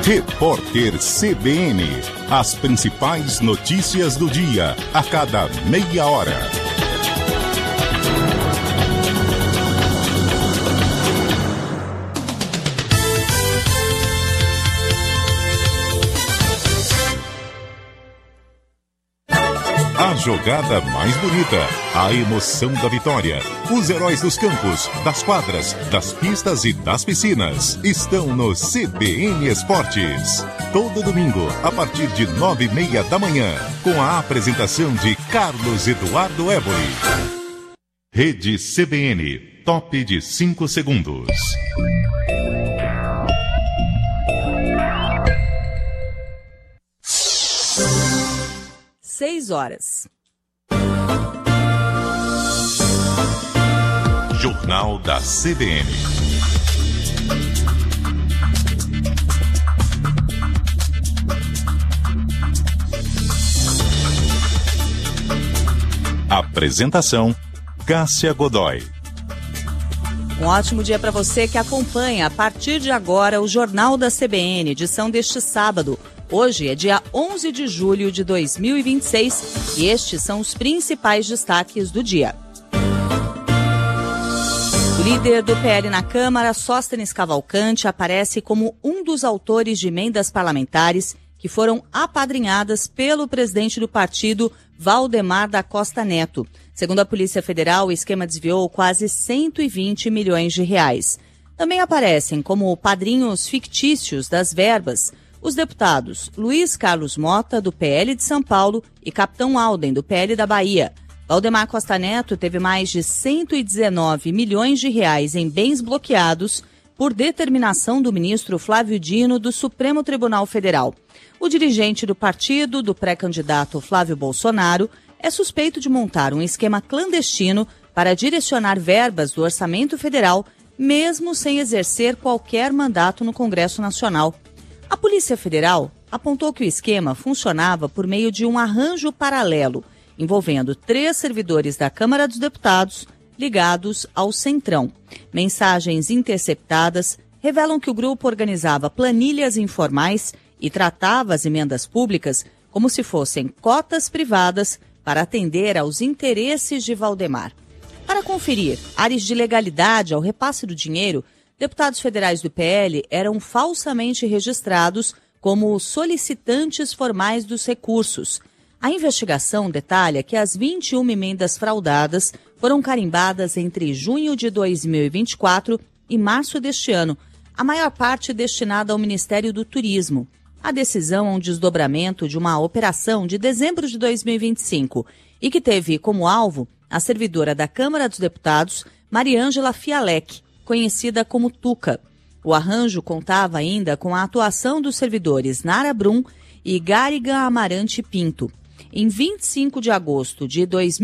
Repórter CBN. As principais notícias do dia, a cada meia hora. A jogada mais bonita, a emoção da vitória. Os heróis dos campos, das quadras, das pistas e das piscinas estão no CBN Esportes. Todo domingo, a partir de 9h30 da manhã, com a apresentação de Carlos Eduardo Éboli. Rede CBN, top de 5 segundos. 6 horas. Jornal da CBN. Apresentação: Cássia Godoy. Um ótimo dia para você que acompanha a partir de agora o Jornal da CBN, edição deste sábado. Hoje é dia 11 de julho de 2026 e estes são os principais destaques do dia. O líder do PL na Câmara, Sóstenes Cavalcante, aparece como um dos autores de emendas parlamentares que foram apadrinhadas pelo presidente do partido, Valdemar da Costa Neto. Segundo a Polícia Federal, o esquema desviou quase 120 milhões de reais. Também aparecem como padrinhos fictícios das verbas os deputados Luiz Carlos Mota, do PL de São Paulo, e Capitão Alden, do PL da Bahia. Valdemar Costa Neto teve mais de 119 milhões de reais em bens bloqueados por determinação do ministro Flávio Dino, do Supremo Tribunal Federal. O dirigente do partido, do pré-candidato Flávio Bolsonaro, é suspeito de montar um esquema clandestino para direcionar verbas do orçamento federal, mesmo sem exercer qualquer mandato no Congresso Nacional. A Polícia Federal apontou que o esquema funcionava por meio de um arranjo paralelo, envolvendo 3 servidores da Câmara dos Deputados ligados ao Centrão. Mensagens interceptadas revelam que o grupo organizava planilhas informais e tratava as emendas públicas como se fossem cotas privadas para atender aos interesses de Valdemar. Para conferir áreas de legalidade ao repasse do dinheiro, deputados federais do PL eram falsamente registrados como solicitantes formais dos recursos. A investigação detalha que as 21 emendas fraudadas foram carimbadas entre junho de 2024 e março deste ano, a maior parte destinada ao Ministério do Turismo. A decisão é um desdobramento de uma operação de dezembro de 2025 e que teve como alvo a servidora da Câmara dos Deputados, Mariângela Fialec, conhecida como Tuca. O arranjo contava ainda com a atuação dos servidores Nara Brum e Garigan Amarante Pinto. Em 25 de agosto de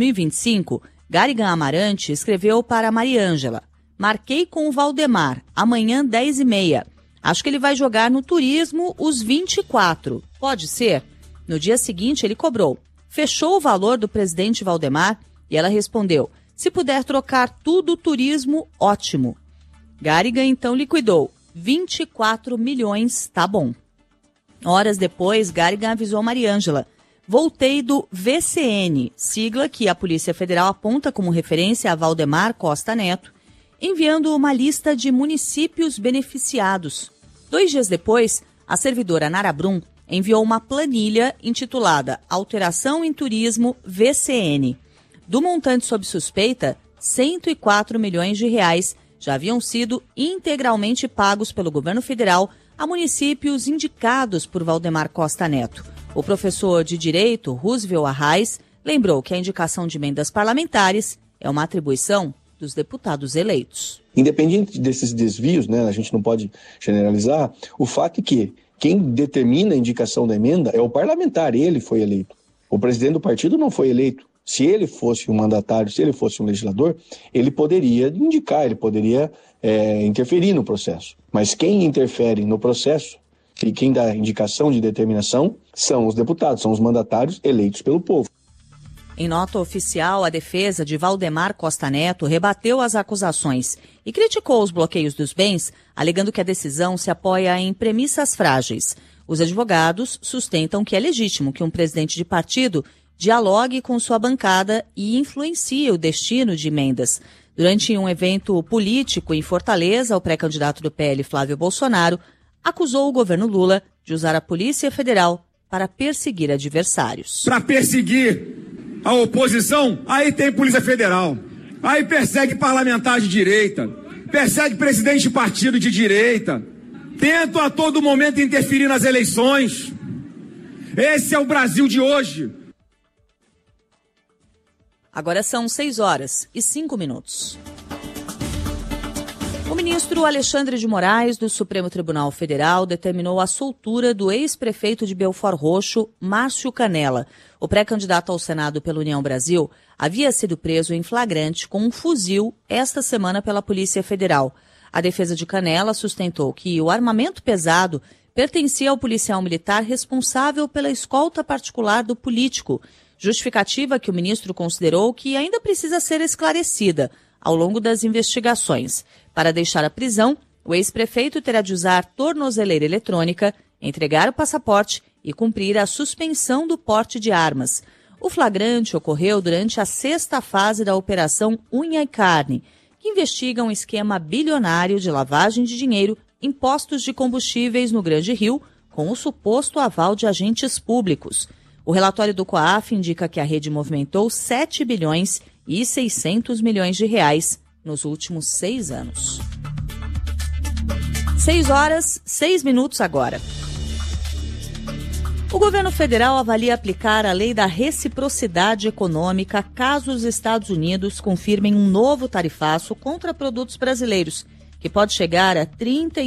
2025, Garigan Amarante escreveu para Mariângela: "Marquei com o Valdemar, amanhã 10h30. Acho que ele vai jogar no turismo os 24. Pode ser?" No dia seguinte, ele cobrou. Fechou o valor do presidente Valdemar e ela respondeu: "Se puder trocar tudo turismo, ótimo." Garigan então liquidou. 24 milhões, tá bom. Horas depois, Garigan avisou Mariângela: "Voltei do VCN, sigla que a Polícia Federal aponta como referência a Valdemar Costa Neto, enviando uma lista de municípios beneficiados." 2 dias depois, a servidora Nara Brum enviou uma planilha intitulada Alteração em Turismo VCN. Do montante sob suspeita, 104 milhões de reais já haviam sido integralmente pagos pelo governo federal a municípios indicados por Valdemar Costa Neto. O professor de Direito, Roosevelt Arraes, lembrou que a indicação de emendas parlamentares é uma atribuição dos deputados eleitos. Independente desses desvios, né, a gente não pode generalizar, o fato é que quem determina a indicação da emenda é o parlamentar, ele foi eleito. O presidente do partido não foi eleito. Se ele fosse um mandatário, se ele fosse um legislador, ele poderia indicar, ele poderia interferir no processo. Mas quem interfere no processo e quem dá indicação de determinação são os deputados, são os mandatários eleitos pelo povo. Em nota oficial, a defesa de Valdemar Costa Neto rebateu as acusações e criticou os bloqueios dos bens, alegando que a decisão se apoia em premissas frágeis. Os advogados sustentam que é legítimo que um presidente de partido dialogue com sua bancada e influencie o destino de emendas. Durante um evento político em Fortaleza, o pré-candidato do PL, Flávio Bolsonaro, acusou o governo Lula de usar a Polícia Federal para perseguir adversários. Para perseguir a oposição, aí tem Polícia Federal. Aí persegue parlamentar de direita, persegue presidente de partido de direita. Tentam a todo momento interferir nas eleições. Esse é o Brasil de hoje. Agora são 6h05. O ministro Alexandre de Moraes, do Supremo Tribunal Federal, determinou a soltura do ex-prefeito de Belford Roxo, Márcio Canella. O pré-candidato ao Senado pela União Brasil havia sido preso em flagrante com um fuzil esta semana pela Polícia Federal. A defesa de Canella sustentou que o armamento pesado pertencia ao policial militar responsável pela escolta particular do político, justificativa que o ministro considerou que ainda precisa ser esclarecida ao longo das investigações. Para deixar a prisão, o ex-prefeito terá de usar tornozeleira eletrônica, entregar o passaporte e cumprir a suspensão do porte de armas. O flagrante ocorreu durante a 6ª fase da Operação Unha e Carne, que investiga um esquema bilionário de lavagem de dinheiro em postos de combustíveis no Grande Rio, com o suposto aval de agentes públicos. O relatório do COAF indica que a rede movimentou 7 bilhões e 600 milhões de reais nos últimos 6 anos. 6h06 agora. O governo federal avalia aplicar a lei da reciprocidade econômica caso os Estados Unidos confirmem um novo tarifaço contra produtos brasileiros, que pode chegar a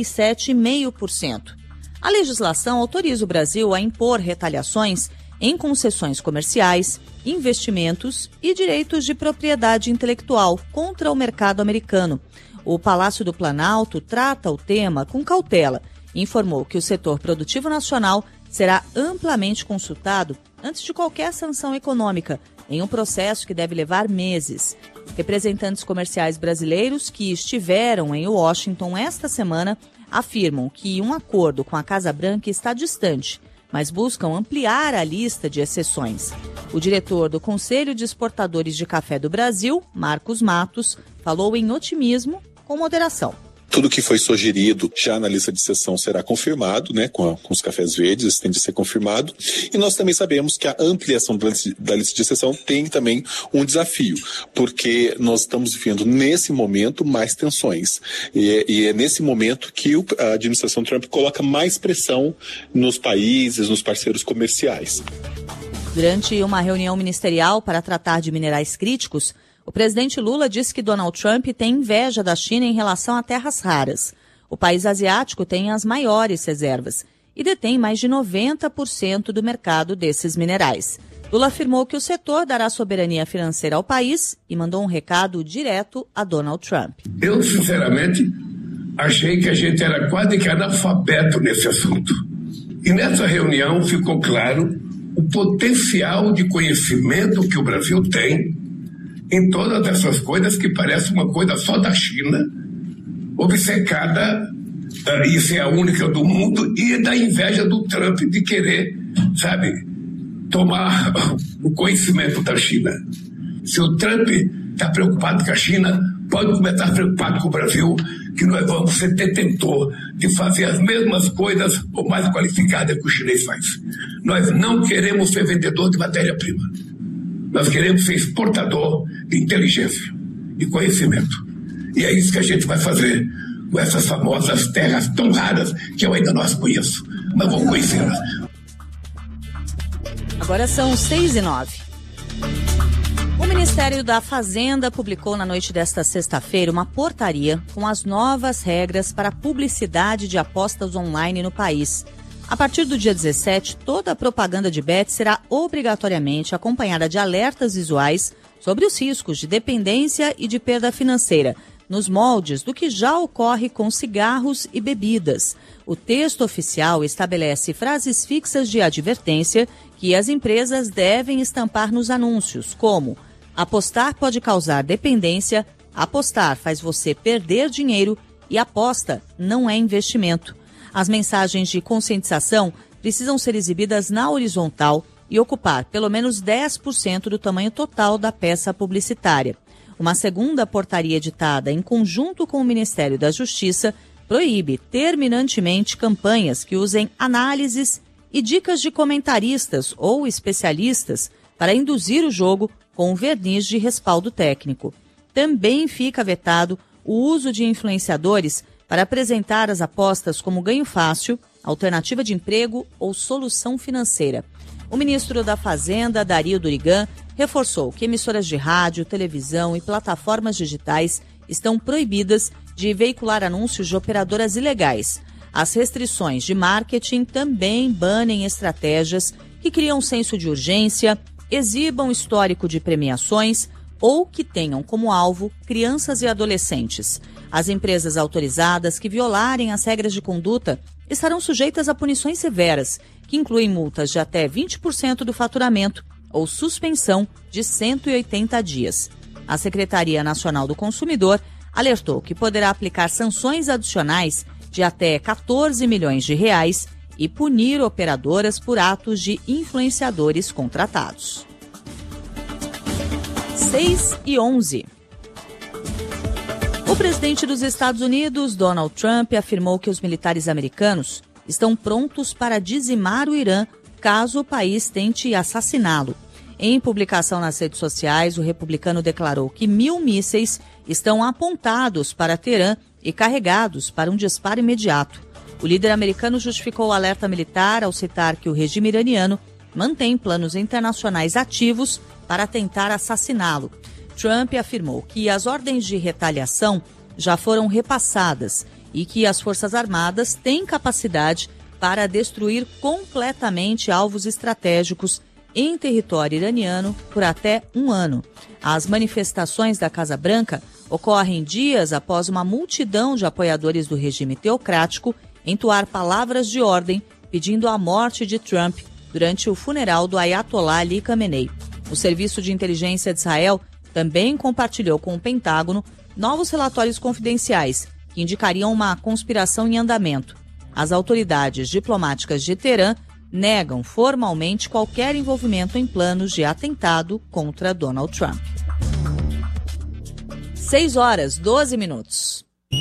37,5%. A legislação autoriza o Brasil a impor retaliações em concessões comerciais, investimentos e direitos de propriedade intelectual contra o mercado americano. O Palácio do Planalto trata o tema com cautela e informou que o setor produtivo nacional será amplamente consultado antes de qualquer sanção econômica, em um processo que deve levar meses. Representantes comerciais brasileiros que estiveram em Washington esta semana afirmam que um acordo com a Casa Branca está distante, mas buscam ampliar a lista de exceções. O diretor do Conselho de Exportadores de Café do Brasil, Marcos Matos, falou em otimismo com moderação. Tudo que foi sugerido já na lista de exceção será confirmado, né, com os cafés verdes, isso tem de ser confirmado. E nós também sabemos que a ampliação da lista de exceção tem também um desafio, porque nós estamos vivendo nesse momento mais tensões. E é nesse momento que a administração Trump coloca mais pressão nos países, nos parceiros comerciais. Durante uma reunião ministerial para tratar de minerais críticos, o presidente Lula disse que Donald Trump tem inveja da China em relação a terras raras. O país asiático tem as maiores reservas e detém mais de 90% do mercado desses minerais. Lula afirmou que o setor dará soberania financeira ao país e mandou um recado direto a Donald Trump. Eu, sinceramente, achei que a gente era quase que analfabeto nesse assunto. E nessa reunião ficou claro o potencial de conhecimento que o Brasil tem em todas essas coisas que parecem uma coisa só da China, obcecada, e ser a única do mundo, e da inveja do Trump de querer, sabe, tomar o conhecimento da China. Se o Trump está preocupado com a China, pode começar a estar preocupado com o Brasil, que nós vamos ser detentor de fazer as mesmas coisas ou mais qualificadas que o chinês faz. Nós não queremos ser vendedor de matéria-prima. Nós queremos ser exportador de inteligência e conhecimento. E é isso que a gente vai fazer com essas famosas terras tão raras que eu ainda não as conheço, mas vou conhecê-las. Agora são 6h09. O Ministério da Fazenda publicou na noite desta sexta-feira uma portaria com as novas regras para a publicidade de apostas online no país. A partir do dia 17, toda a propaganda de bet será obrigatoriamente acompanhada de alertas visuais sobre os riscos de dependência e de perda financeira, nos moldes do que já ocorre com cigarros e bebidas. O texto oficial estabelece frases fixas de advertência que as empresas devem estampar nos anúncios, como: apostar pode causar dependência, apostar faz você perder dinheiro e aposta não é investimento. As mensagens de conscientização precisam ser exibidas na horizontal e ocupar pelo menos 10% do tamanho total da peça publicitária. Uma segunda portaria editada em conjunto com o Ministério da Justiça proíbe terminantemente campanhas que usem análises e dicas de comentaristas ou especialistas para induzir o jogo com verniz de respaldo técnico. Também fica vetado o uso de influenciadores para apresentar as apostas como ganho fácil, alternativa de emprego ou solução financeira. O ministro da Fazenda, Dario Durigan, reforçou que emissoras de rádio, televisão e plataformas digitais estão proibidas de veicular anúncios de operadoras ilegais. As restrições de marketing também banem estratégias que criam senso de urgência, exibam histórico de premiações ou que tenham como alvo crianças e adolescentes. As empresas autorizadas que violarem as regras de conduta estarão sujeitas a punições severas, que incluem multas de até 20% do faturamento ou suspensão de 180 dias. A Secretaria Nacional do Consumidor alertou que poderá aplicar sanções adicionais de até 14 milhões de reais e punir operadoras por atos de influenciadores contratados. 6:11. O presidente dos Estados Unidos, Donald Trump, afirmou que os militares americanos estão prontos para dizimar o Irã caso o país tente assassiná-lo. Em publicação nas redes sociais, o republicano declarou que 1.000 mísseis estão apontados para Teherã e carregados para um disparo imediato. O líder americano justificou o alerta militar ao citar que o regime iraniano mantém planos internacionais ativos para tentar assassiná-lo. Trump afirmou que as ordens de retaliação já foram repassadas e que as Forças Armadas têm capacidade para destruir completamente alvos estratégicos em território iraniano por até 1 ano. As manifestações da Casa Branca ocorrem dias após uma multidão de apoiadores do regime teocrático entoar palavras de ordem pedindo a morte de Trump durante o funeral do Ayatollah Ali Khamenei. O Serviço de Inteligência de Israel também compartilhou com o Pentágono novos relatórios confidenciais que indicariam uma conspiração em andamento. As autoridades diplomáticas de Teherã negam formalmente qualquer envolvimento em planos de atentado contra Donald Trump. 6:12.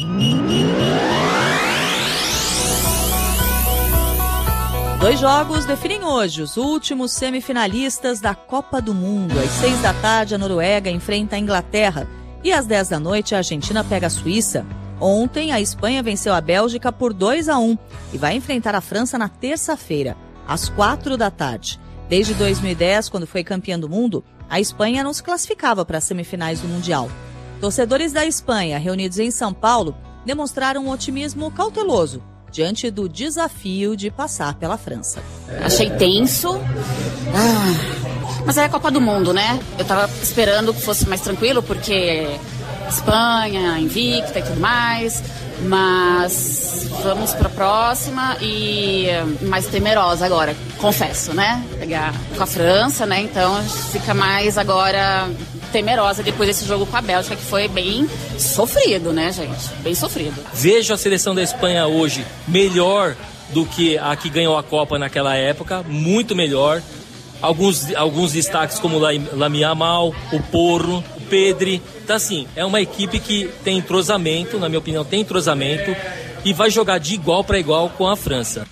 2 jogos definem hoje os últimos semifinalistas da Copa do Mundo. Às 6 da tarde, a Noruega enfrenta a Inglaterra e às 10 da noite, a Argentina pega a Suíça. Ontem, a Espanha venceu a Bélgica por 2-1 e vai enfrentar a França na terça-feira, às 4 da tarde. Desde 2010, quando foi campeã do mundo, a Espanha não se classificava para as semifinais do Mundial. Torcedores da Espanha, reunidos em São Paulo, demonstraram um otimismo cauteloso diante do desafio de passar pela França. Achei tenso, mas é a Copa do Mundo, né? Eu tava esperando que fosse mais tranquilo, porque Espanha, invicta e tudo mais, mas vamos para a próxima e mais temerosa agora, confesso, né? Pegar com a França, né? Então fica mais agora temerosa depois desse jogo com a Bélgica, que foi bem sofrido, né, gente? Bem sofrido. Vejo a seleção da Espanha hoje melhor do que a que ganhou a Copa naquela época, muito melhor. Alguns destaques como Lamine Yamal, o Porro, o Pedri. Então, assim, é uma equipe que tem entrosamento, na minha opinião, tem entrosamento e vai jogar de igual para igual com a França.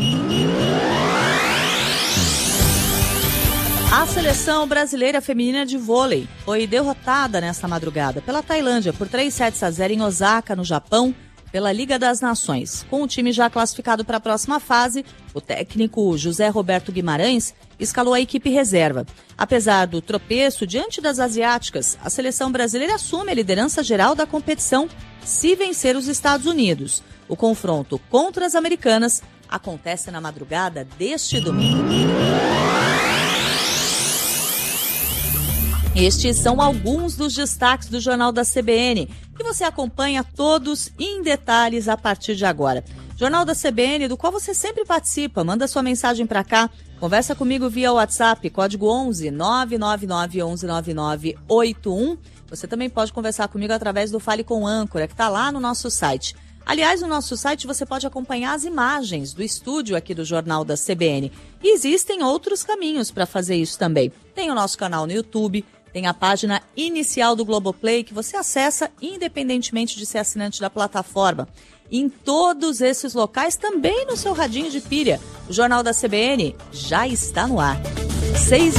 A seleção brasileira feminina de vôlei foi derrotada nesta madrugada pela Tailândia por 3-0 em Osaka, no Japão, pela Liga das Nações. Com o time já classificado para a próxima fase, o técnico José Roberto Guimarães escalou a equipe reserva. Apesar do tropeço diante das asiáticas, a seleção brasileira assume a liderança geral da competição se vencer os Estados Unidos. O confronto contra as americanas acontece na madrugada deste domingo. Estes são alguns dos destaques do Jornal da CBN, que você acompanha todos em detalhes a partir de agora. Jornal da CBN, do qual você sempre participa. Manda sua mensagem para cá, conversa comigo via WhatsApp, código 11 999 11 9981. Você também pode conversar comigo através do Fale com Âncora, que está lá no nosso site. Aliás, no nosso site você pode acompanhar as imagens do estúdio aqui do Jornal da CBN. E existem outros caminhos para fazer isso também. Tem o nosso canal no YouTube, tem a página inicial do Globoplay, que você acessa independentemente de ser assinante da plataforma. Em todos esses locais, também no seu radinho de pilha. O Jornal da CBN já está no ar. 6h15.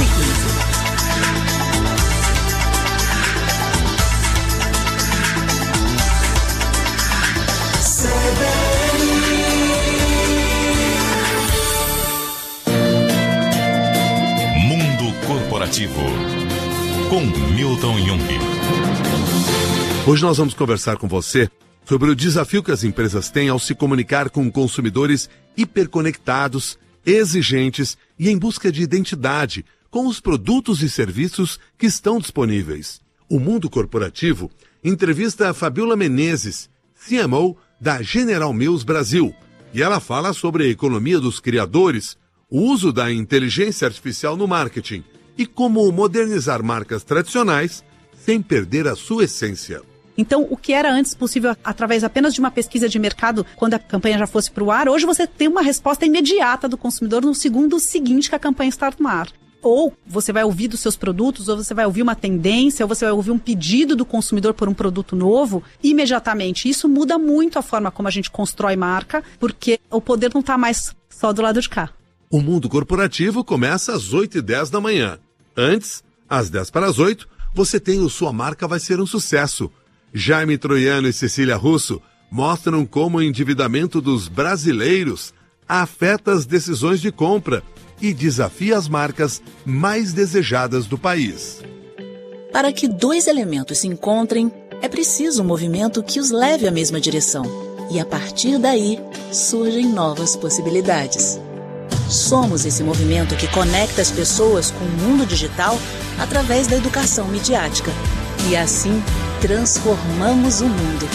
Mundo Corporativo, com Milton Jung. Hoje nós vamos conversar com você sobre o desafio que as empresas têm ao se comunicar com consumidores hiperconectados, exigentes e em busca de identidade com os produtos e serviços que estão disponíveis. O Mundo Corporativo entrevista a Fabiola Menezes, CMO da General Mills Brasil, e ela fala sobre a economia dos criadores, o uso da inteligência artificial no marketing e como modernizar marcas tradicionais sem perder a sua essência. Então, o que era antes possível através apenas de uma pesquisa de mercado, quando a campanha já fosse para o ar, hoje você tem uma resposta imediata do consumidor no segundo seguinte que a campanha está no ar. Ou você vai ouvir dos seus produtos, ou você vai ouvir uma tendência, ou você vai ouvir um pedido do consumidor por um produto novo, imediatamente. Isso muda muito a forma como a gente constrói marca, porque o poder não está mais só do lado de cá. O Mundo Corporativo começa às 8h10 da manhã. Antes, às 7:50, você tem o Sua Marca Vai Ser um Sucesso. Jaime Troiano e Cecília Russo mostram como o endividamento dos brasileiros afeta as decisões de compra e desafia as marcas mais desejadas do país. Para que dois elementos se encontrem, é preciso um movimento que os leve à mesma direção. E a partir daí, surgem novas possibilidades. Somos esse movimento que conecta as pessoas com o mundo digital através da educação midiática. E assim, transformamos o mundo.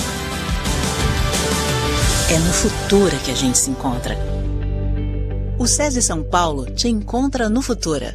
É no Futura que a gente se encontra. O SESI São Paulo te encontra no Futura.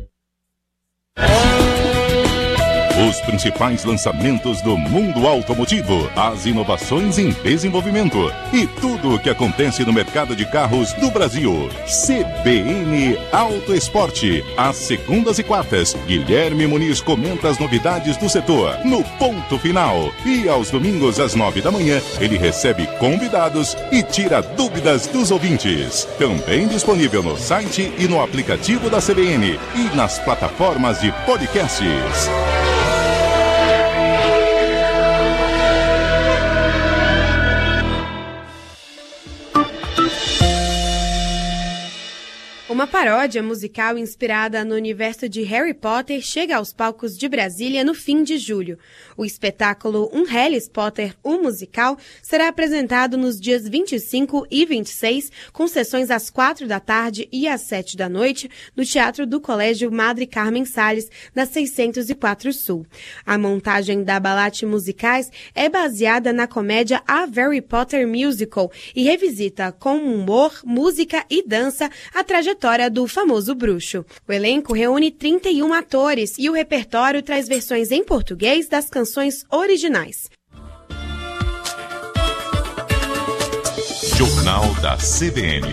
Os principais lançamentos do mundo automotivo, as inovações em desenvolvimento e tudo o que acontece no mercado de carros do Brasil. CBN Auto Esporte. Às segundas e quartas, Guilherme Muniz comenta as novidades do setor no Ponto Final. E aos domingos, às 9 da manhã, ele recebe convidados e tira dúvidas dos ouvintes. Também disponível no site e no aplicativo da CBN e nas plataformas de podcasts. Uma paródia musical inspirada no universo de Harry Potter chega aos palcos de Brasília no fim de julho. O espetáculo Harry Potter, um musical, será apresentado nos dias 25 e 26, com sessões às 4 da tarde e às 7 da noite, no Teatro do Colégio Madre Carmen Salles, da 604 Sul. A montagem da Balate Musicais é baseada na comédia A Harry Potter Musical e revisita com humor, música e dança a trajetória do famoso bruxo. O elenco reúne 31 atores e o repertório traz versões em português das canções originais. Jornal da CBN.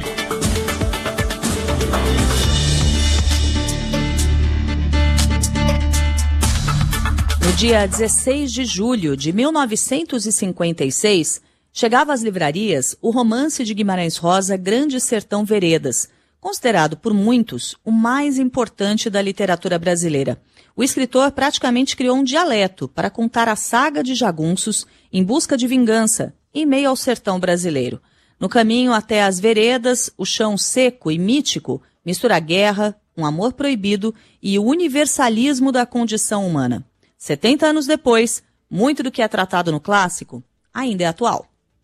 No dia 16 de julho de 1956, chegava às livrarias o romance de Guimarães Rosa, Grande Sertão Veredas, considerado por muitos o mais importante da literatura brasileira. O escritor praticamente criou um dialeto para contar a saga de jagunços em busca de vingança em meio ao sertão brasileiro. No caminho até as veredas, o chão seco e mítico mistura a guerra, um amor proibido e o universalismo da condição humana. 70 anos depois, muito do que é tratado no clássico ainda é atual.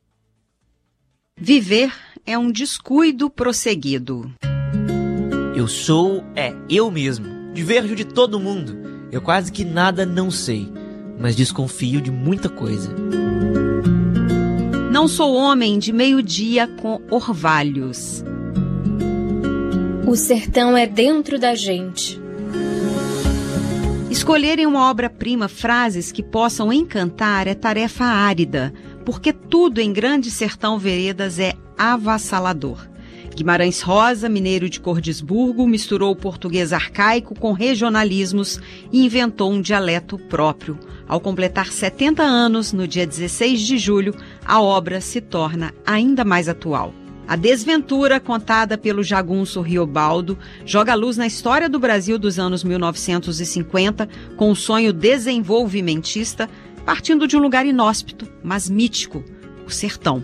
Viver é um descuido prosseguido. Eu sou eu mesmo, diverjo de todo mundo. Eu quase que nada não sei, mas desconfio de muita coisa. Não sou homem de meio-dia com orvalhos. O sertão é dentro da gente. Escolher em uma obra-prima frases que possam encantar é tarefa árida, porque tudo em Grande Sertão Veredas é avassalador. Guimarães Rosa, mineiro de Cordisburgo, misturou o português arcaico com regionalismos e inventou um dialeto próprio. Ao completar 70 anos, no dia 16 de julho, a obra se torna ainda mais atual. A desventura, contada pelo jagunço Riobaldo, joga luz na história do Brasil dos anos 1950, com um sonho desenvolvimentista, partindo de um lugar inóspito, mas mítico, o sertão.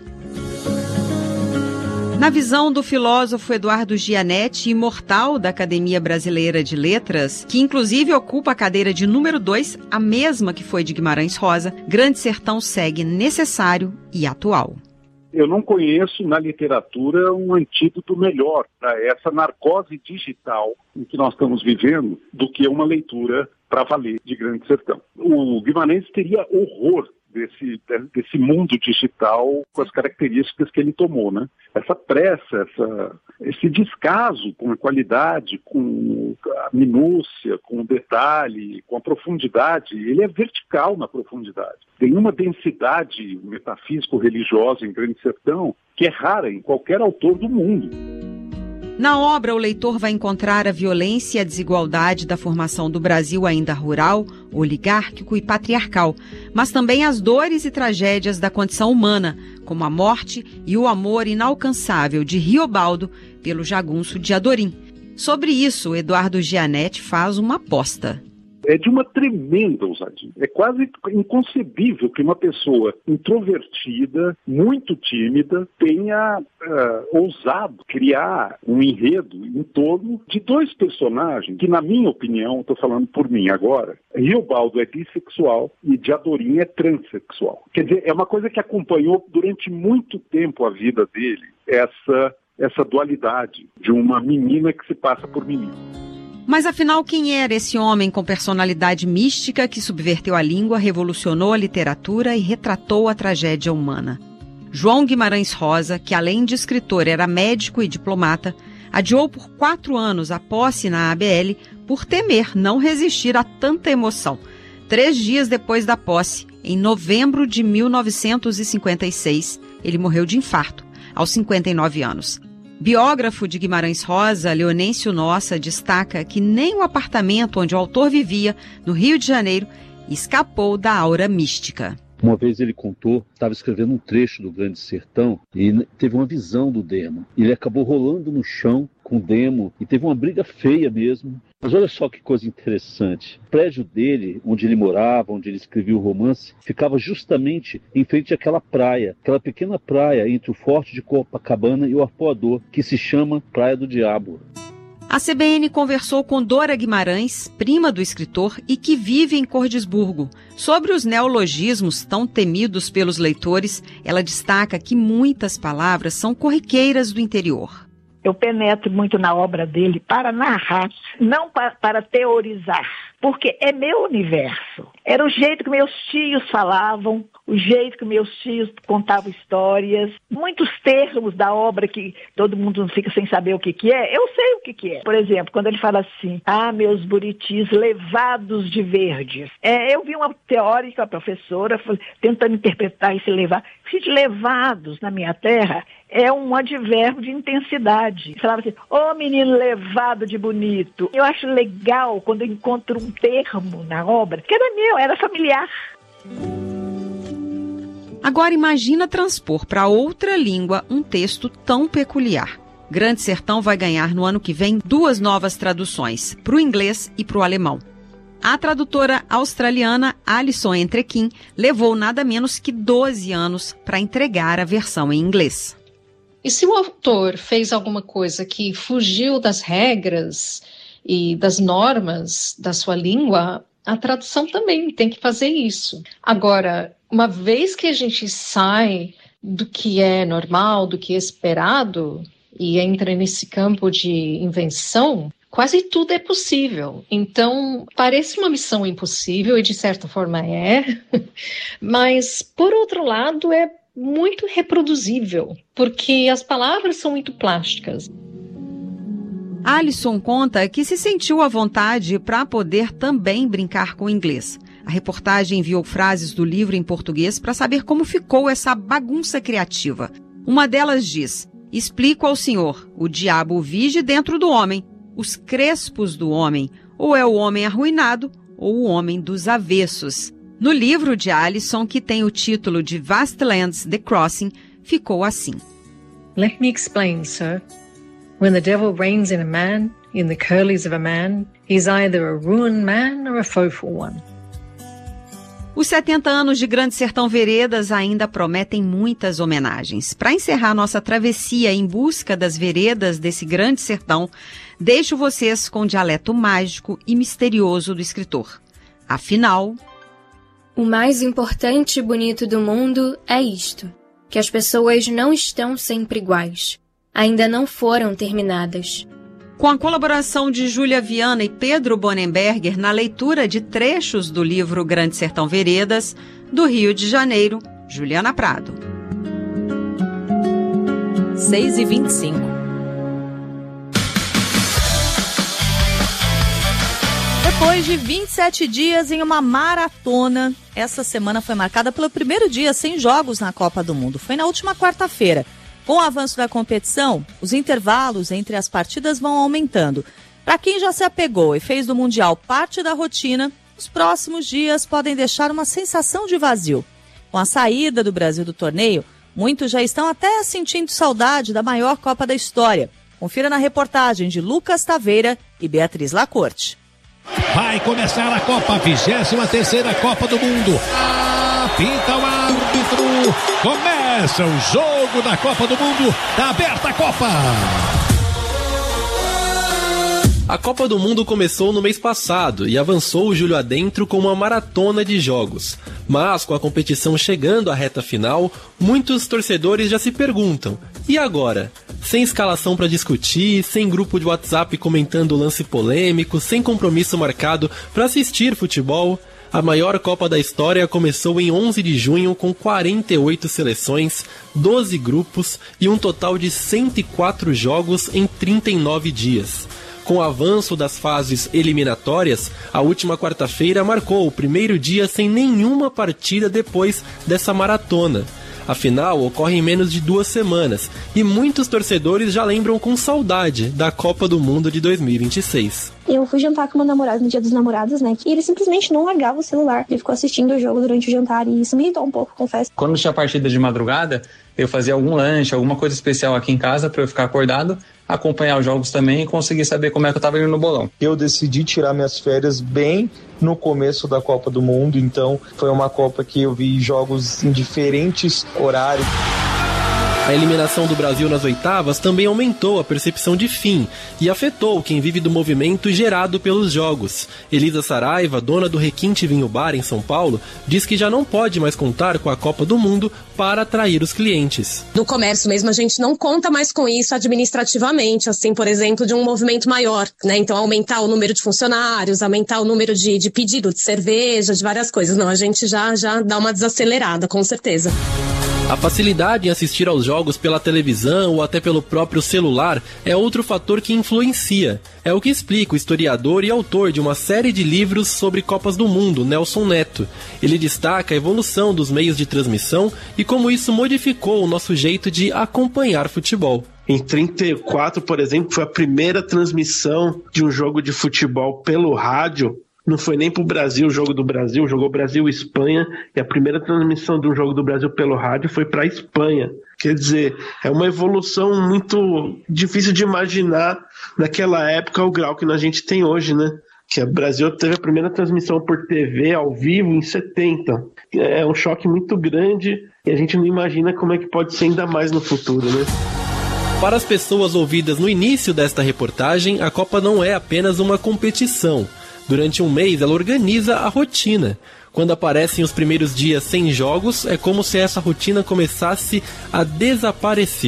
Na visão do filósofo Eduardo Gianetti, imortal da Academia Brasileira de Letras, que inclusive ocupa a cadeira de número 2, a mesma que foi de Guimarães Rosa, Grande Sertão segue necessário e atual. Eu não conheço na literatura um antídoto melhor para essa narcose digital em que nós estamos vivendo do que uma leitura para valer de Grande Sertão. O Guimarães teria horror desse mundo digital com as características que ele tomou, né? Essa pressa, esse descaso com a qualidade, com a minúcia, com o detalhe, com a profundidade, ele é vertical na profundidade. Tem uma densidade metafísico-religiosa em Grande Sertão que é rara em qualquer autor do mundo. Na obra, o leitor vai encontrar a violência e a desigualdade da formação do Brasil ainda rural, oligárquico e patriarcal, mas também as dores e tragédias da condição humana, como a morte e o amor inalcançável de Riobaldo pelo jagunço de Adorim. Sobre isso, Eduardo Gianetti faz uma aposta. É de uma tremenda ousadia. É quase inconcebível que uma pessoa introvertida, muito tímida, tenha ousado criar um enredo em torno de dois personagens que, na minha opinião, estou falando por mim agora, Riobaldo é bissexual e de Adorim é transexual. Quer dizer, é uma coisa que acompanhou durante muito tempo a vida dele, essa dualidade de uma menina que se passa por menino. Mas afinal, quem era esse homem com personalidade mística que subverteu a língua, revolucionou a literatura e retratou a tragédia humana? João Guimarães Rosa, que além de escritor era médico e diplomata, adiou por 4 anos a posse na ABL por temer não resistir a tanta emoção. 3 dias depois da posse, em novembro de 1956, ele morreu de infarto, aos 59 anos. Biógrafo de Guimarães Rosa, Leonêncio Nossa, destaca que nem o apartamento onde o autor vivia, no Rio de Janeiro, escapou da aura mística. Uma vez ele contou, estava escrevendo um trecho do Grande Sertão e teve uma visão do Demo. Ele acabou rolando no chão com o Demo e teve uma briga feia mesmo. Mas olha só que coisa interessante. O prédio dele, onde ele morava, onde ele escrevia o romance, ficava justamente em frente àquela praia, aquela pequena praia entre o Forte de Copacabana e o Arpoador, que se chama Praia do Diabo. A CBN conversou com Dora Guimarães, prima do escritor e que vive em Cordisburgo. Sobre os neologismos tão temidos pelos leitores, ela destaca que muitas palavras são corriqueiras do interior. Eu penetro muito na obra dele para narrar, não para teorizar, porque é meu universo. Era o jeito que meus tios falavam, o jeito que meus tios contavam histórias. Muitos termos da obra que todo mundo fica sem saber o que é, eu sei o que é. Por exemplo, quando ele fala assim, meus buritis levados de verdes. Eu vi uma teórica, a professora, tentando interpretar esse levar. De levados na minha terra é um advérbio de intensidade. Falava assim, menino levado de bonito. Eu acho legal quando eu encontro um termo na obra que era meu, era familiar. Agora imagina transpor para outra língua um texto tão peculiar. Grande Sertão vai ganhar no ano que vem 2 novas traduções, para o inglês e para o alemão. A tradutora australiana Alison Entrequim levou nada menos que 12 anos para entregar a versão em inglês. E se o autor fez alguma coisa que fugiu das regras e das normas da sua língua, a tradução também tem que fazer isso. Agora, uma vez que a gente sai do que é normal, do que é esperado, e entra nesse campo de invenção, quase tudo é possível. Então, parece uma missão impossível, e de certa forma é, mas, por outro lado, é muito reproduzível, porque as palavras são muito plásticas. Alisson conta que se sentiu à vontade para poder também brincar com o inglês. A reportagem enviou frases do livro em português para saber como ficou essa bagunça criativa. Uma delas diz: explico ao senhor, o diabo vige dentro do homem, os crespos do homem, ou é o homem arruinado, ou o homem dos avessos. No livro de Alisson, que tem o título de Vast Lands, The Crossing, ficou assim. Let me explain, sir. When the devil reigns in a man, in the curlies of a man, he's either a ruined man or a faithful one. Os 70 anos de Grande Sertão Veredas ainda prometem muitas homenagens. Para encerrar nossa travessia em busca das veredas desse grande sertão, deixo vocês com o dialeto mágico e misterioso do escritor. Afinal, o mais importante e bonito do mundo é isto, que as pessoas não estão sempre iguais. Ainda não foram terminadas. Com a colaboração de Júlia Viana e Pedro Bonenberger na leitura de trechos do livro Grande Sertão Veredas, do Rio de Janeiro, Juliana Prado. 6h25. Depois de 27 dias em uma maratona, essa semana foi marcada pelo primeiro dia sem jogos na Copa do Mundo. Foi na última quarta-feira. Com o avanço da competição, os intervalos entre as partidas vão aumentando. Para quem já se apegou e fez do Mundial parte da rotina, os próximos dias podem deixar uma sensação de vazio. Com a saída do Brasil do torneio, muitos já estão até sentindo saudade da maior Copa da história. Confira na reportagem de Lucas Taveira e Beatriz Lacorte. Vai começar a Copa, 23ª Copa do Mundo. Apita o árbitro. Começa o jogo da Copa do Mundo. Tá aberta a Copa. A Copa do Mundo começou no mês passado e avançou o julho adentro com uma maratona de jogos. Mas, com a competição chegando à reta final, muitos torcedores já se perguntam: e agora? Sem escalação para discutir, sem grupo de WhatsApp comentando lance polêmico, sem compromisso marcado para assistir futebol, a maior Copa da história começou em 11 de junho com 48 seleções, 12 grupos e um total de 104 jogos em 39 dias. Com o avanço das fases eliminatórias, a última quarta-feira marcou o primeiro dia sem nenhuma partida depois dessa maratona. A final ocorre em menos de 2 semanas e muitos torcedores já lembram com saudade da Copa do Mundo de 2026. Eu fui jantar com meu namorado no Dia dos Namorados, né? E ele simplesmente não largava o celular. Ele ficou assistindo o jogo durante o jantar e isso me irritou um pouco, confesso. Quando tinha partida de madrugada, eu fazia algum lanche, alguma coisa especial aqui em casa para eu ficar acordado, acompanhar os jogos também e conseguir saber como é que eu tava indo no bolão. Eu decidi tirar minhas férias bem no começo da Copa do Mundo, então foi uma Copa que eu vi jogos em diferentes horários. A eliminação do Brasil nas oitavas também aumentou a percepção de fim e afetou quem vive do movimento gerado pelos jogos. Elisa Saraiva, dona do Requinte Vinho Bar em São Paulo, diz que já não pode mais contar com a Copa do Mundo para atrair os clientes. Do comércio mesmo, a gente não conta mais com isso administrativamente, assim, por exemplo, de um movimento maior, né? Então, aumentar o número de funcionários, aumentar o número de pedido de cerveja, de várias coisas. Não, a gente já dá uma desacelerada, com certeza. A facilidade em assistir aos jogos pela televisão ou até pelo próprio celular é outro fator que influencia. É o que explica o historiador e autor de uma série de livros sobre Copas do Mundo, Nelson Neto. Ele destaca a evolução dos meios de transmissão e como isso modificou o nosso jeito de acompanhar futebol. Em 34, por exemplo, foi a primeira transmissão de um jogo de futebol pelo rádio. Não foi nem pro Brasil, o jogo do Brasil, jogou Brasil e Espanha, e a primeira transmissão de um jogo do Brasil pelo rádio foi para a Espanha. Quer dizer, é uma evolução muito difícil de imaginar naquela época o grau que a gente tem hoje, né? Que o Brasil teve a primeira transmissão por TV ao vivo em 70. É um choque muito grande e a gente não imagina como é que pode ser ainda mais no futuro, né? Para as pessoas ouvidas no início desta reportagem, a Copa não é apenas uma competição. Durante um mês, ela organiza a rotina. Quando aparecem os primeiros dias sem jogos, é como se essa rotina começasse a desaparecer.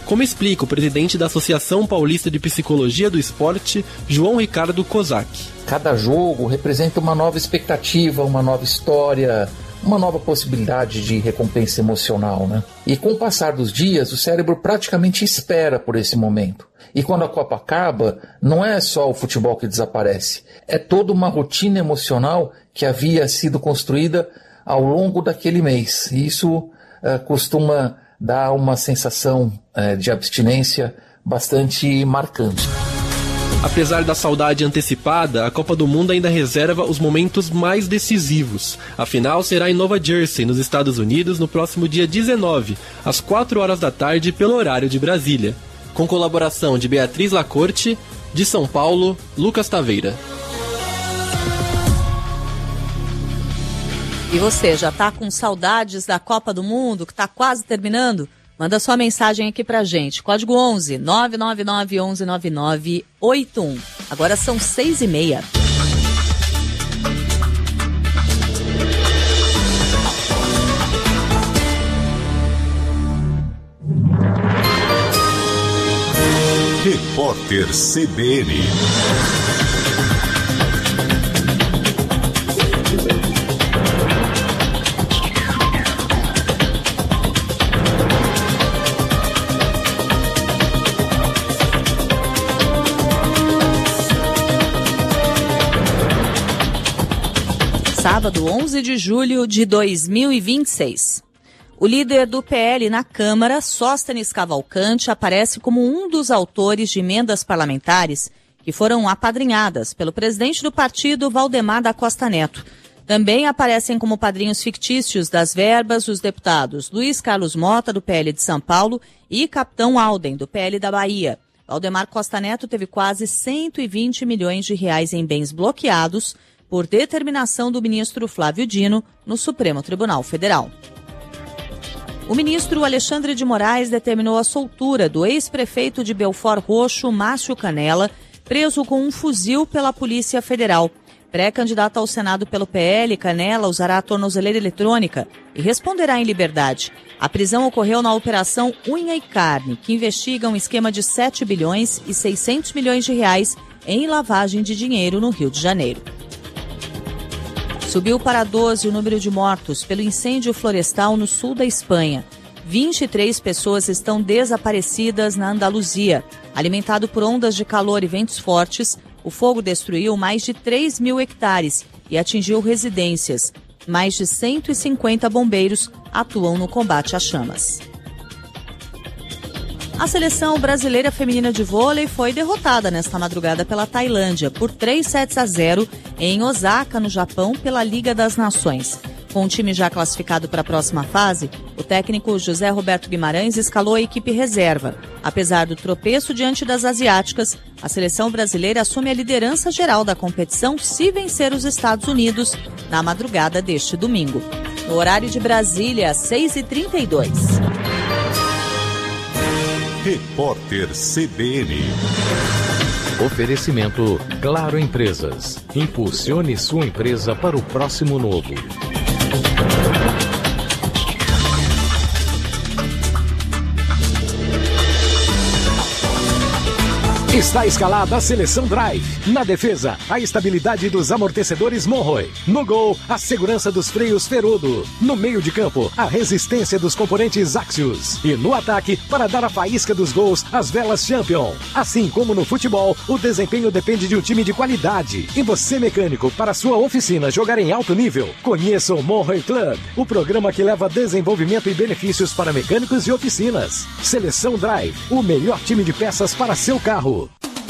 como explica o presidente da Associação Paulista de Psicologia do Esporte, João Ricardo Kozak. Cada jogo representa uma nova expectativa, uma nova história, uma nova possibilidade de recompensa emocional, né? E com o passar dos dias, o cérebro praticamente espera por esse momento. E quando a Copa acaba, não é só o futebol que desaparece, é toda uma rotina emocional que havia sido construída ao longo daquele mês. E isso costuma dar uma sensação de abstinência bastante marcante. Apesar da saudade antecipada, a Copa do Mundo ainda reserva os momentos mais decisivos. A final será em Nova Jersey, nos Estados Unidos, no próximo dia 19, às 4 horas da tarde, pelo horário de Brasília. Com colaboração de Beatriz Lacorte, de São Paulo, Lucas Taveira. E você, já tá com saudades da Copa do Mundo, que tá quase terminando? Manda sua mensagem aqui pra gente. Código 11 999 11 9981. Agora são 6h30. Repórter CBN. Sábado, 11 de julho de 2026. O líder do PL na Câmara, Sóstenes Cavalcante, aparece como um dos autores de emendas parlamentares que foram apadrinhadas pelo presidente do partido, Valdemar da Costa Neto. Também aparecem como padrinhos fictícios das verbas os deputados Luiz Carlos Mota, do PL de São Paulo, e Capitão Alden, do PL da Bahia. Valdemar Costa Neto teve quase 120 milhões de reais em bens bloqueados por determinação do ministro Flávio Dino no Supremo Tribunal Federal. O ministro Alexandre de Moraes determinou a soltura do ex-prefeito de Belford Roxo, Márcio Canela, preso com um fuzil pela Polícia Federal. Pré-candidato ao Senado pelo PL, Canela usará a tornozeleira eletrônica e responderá em liberdade. A prisão ocorreu na Operação Unha e Carne, que investiga um esquema de 7 bilhões e 600 milhões de reais em lavagem de dinheiro no Rio de Janeiro. Subiu para 12 o número de mortos pelo incêndio florestal no sul da Espanha. 23 pessoas estão desaparecidas na Andaluzia. Alimentado por ondas de calor e ventos fortes, o fogo destruiu mais de 3 mil hectares e atingiu residências. Mais de 150 bombeiros atuam no combate às chamas. A seleção brasileira feminina de vôlei foi derrotada nesta madrugada pela Tailândia por 3-0 em Osaka, no Japão, pela Liga das Nações. Com o time já classificado para a próxima fase, o técnico José Roberto Guimarães escalou a equipe reserva. Apesar do tropeço diante das asiáticas, a seleção brasileira assume a liderança geral da competição se vencer os Estados Unidos na madrugada deste domingo. No horário de Brasília, 6h32. Repórter CBN. Oferecimento Claro Empresas. Impulsione sua empresa para o próximo novo. Está escalada a seleção Drive. Na defesa, a estabilidade dos amortecedores Monroe. No gol, a segurança dos freios Ferodo. No meio de campo, a resistência dos componentes Axios. E no ataque, para dar a faísca dos gols, as velas Champion. Assim como no futebol, o desempenho depende de um time de qualidade. E você, mecânico, para sua oficina jogar em alto nível, conheça o Monroe Club, o programa que leva desenvolvimento e benefícios para mecânicos e oficinas. Seleção Drive, o melhor time de peças para seu carro.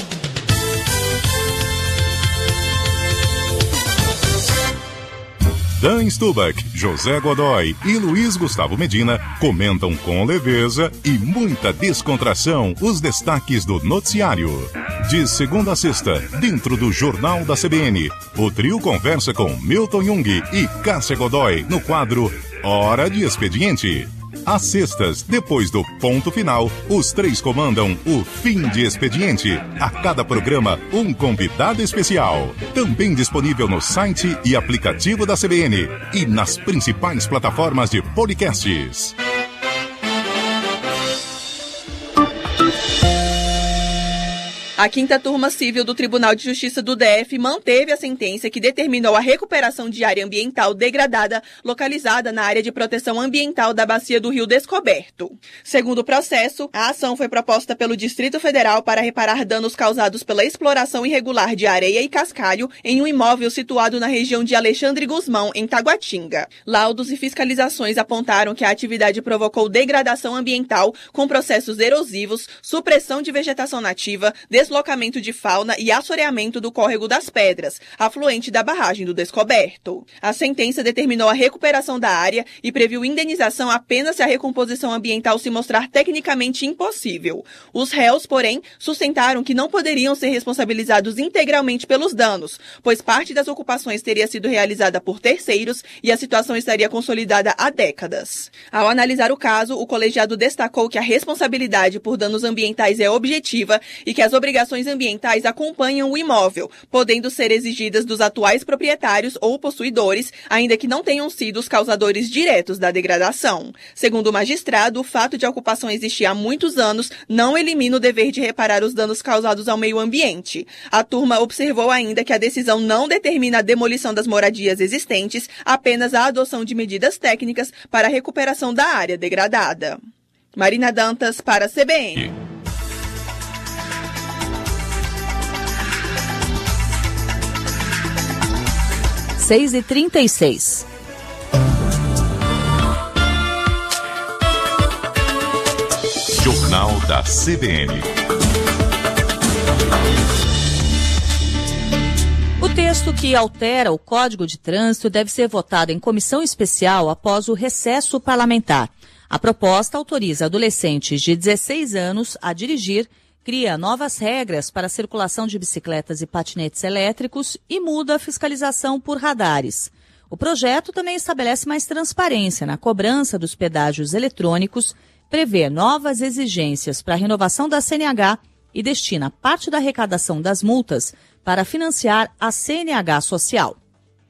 Dan Stubach, José Godoy e Luiz Gustavo Medina comentam com leveza e muita descontração os destaques do noticiário. De segunda a sexta, dentro do Jornal da CBN, o trio conversa com Milton Jung e Cássia Godoy no quadro Hora de Expediente. Às sextas, depois do ponto final, os três comandam o Fim de Expediente. A cada programa, um convidado especial. Também disponível no site e aplicativo da CBN e nas principais plataformas de podcasts. A 5ª Turma Civil do Tribunal de Justiça do DF manteve a sentença que determinou a recuperação de área ambiental degradada localizada na área de proteção ambiental da Bacia do Rio Descoberto. Segundo o processo, a ação foi proposta pelo Distrito Federal para reparar danos causados pela exploração irregular de areia e cascalho em um imóvel situado na região de Alexandre Guzmão, em Taguatinga. Laudos e fiscalizações apontaram que a atividade provocou degradação ambiental com processos erosivos, supressão de vegetação nativa, deslocamento de fauna e assoreamento do Córrego das Pedras, afluente da barragem do Descoberto. A sentença determinou a recuperação da área e previu indenização apenas se a recomposição ambiental se mostrar tecnicamente impossível. Os réus, porém, sustentaram que não poderiam ser responsabilizados integralmente pelos danos, pois parte das ocupações teria sido realizada por terceiros e a situação estaria consolidada há décadas. Ao analisar o caso, o colegiado destacou que a responsabilidade por danos ambientais é objetiva e que as obrigações ambientais acompanham o imóvel, podendo ser exigidas dos atuais proprietários ou possuidores, ainda que não tenham sido os causadores diretos da degradação. Segundo o magistrado, o fato de a ocupação existir há muitos anos não elimina o dever de reparar os danos causados ao meio ambiente. A turma observou ainda que a decisão não determina a demolição das moradias existentes, apenas a adoção de medidas técnicas para a recuperação da área degradada. Marina Dantas para a CBN. Seis e 36. Jornal da CBN. O texto que altera o Código de Trânsito deve ser votado em comissão especial após o recesso parlamentar. A proposta autoriza adolescentes de 16 anos a dirigir, cria novas regras para a circulação de bicicletas e patinetes elétricos e muda a fiscalização por radares. O projeto também estabelece mais transparência na cobrança dos pedágios eletrônicos, prevê novas exigências para a renovação da CNH e destina parte da arrecadação das multas para financiar a CNH social.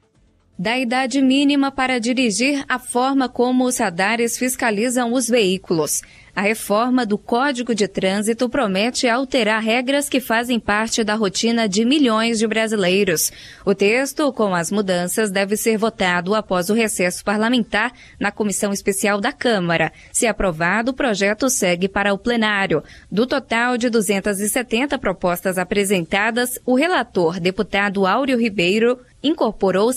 Da idade mínima para dirigir à forma como os radares fiscalizam os veículos. A reforma do Código de Trânsito promete alterar regras que fazem parte da rotina de milhões de brasileiros. O texto, com as mudanças, deve ser votado após o recesso parlamentar na Comissão Especial da Câmara. Se aprovado, o projeto segue para o plenário. Do total de 270 propostas apresentadas, o relator, deputado Áureo Ribeiro, incorporou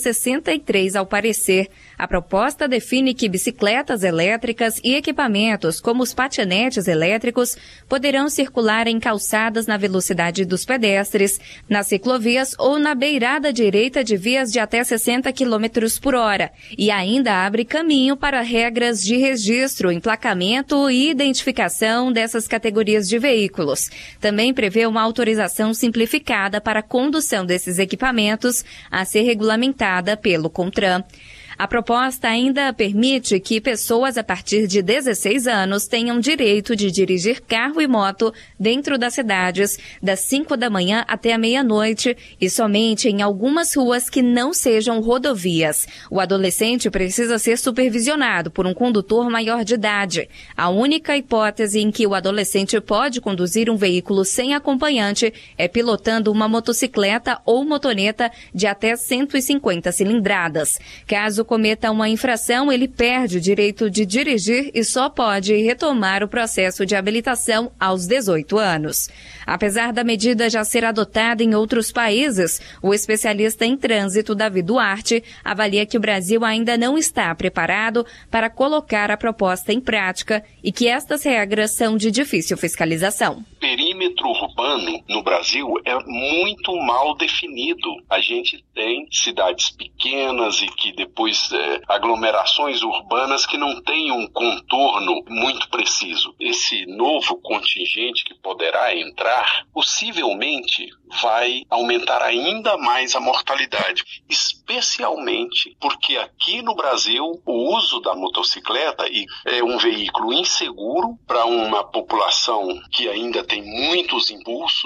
63 ao parecer. A proposta define que bicicletas elétricas e equipamentos como os patinetes elétricos poderão circular em calçadas na velocidade dos pedestres, nas ciclovias ou na beirada direita de vias de até 60 km por hora e ainda abre caminho para regras de registro, emplacamento e identificação dessas categorias de veículos. Também prevê uma autorização simplificada para a condução desses equipamentos a ser regulamentada pelo CONTRAN. A proposta ainda permite que pessoas a partir de 16 anos tenham direito de dirigir carro e moto dentro das cidades das 5 da manhã até a meia-noite e somente em algumas ruas que não sejam rodovias. O adolescente precisa ser supervisionado por um condutor maior de idade. A única hipótese em que o adolescente pode conduzir um veículo sem acompanhante é pilotando uma motocicleta ou motoneta de até 150 cilindradas. Caso cometa uma infração, ele perde o direito de dirigir e só pode retomar o processo de habilitação aos 18 anos. Apesar da medida já ser adotada em outros países, o especialista em trânsito Davi Duarte avalia que o Brasil ainda não está preparado para colocar a proposta em prática e que estas regras são de difícil fiscalização. O perímetro urbano no Brasil é muito mal definido. A gente tem cidades pequenas e que depois aglomerações urbanas que não têm um contorno muito preciso. Esse novo contingente que poderá entrar, possivelmente vai aumentar ainda mais a mortalidade, especialmente porque aqui no Brasil o uso da motocicleta é um veículo inseguro para uma população que ainda tem muitos impulsos.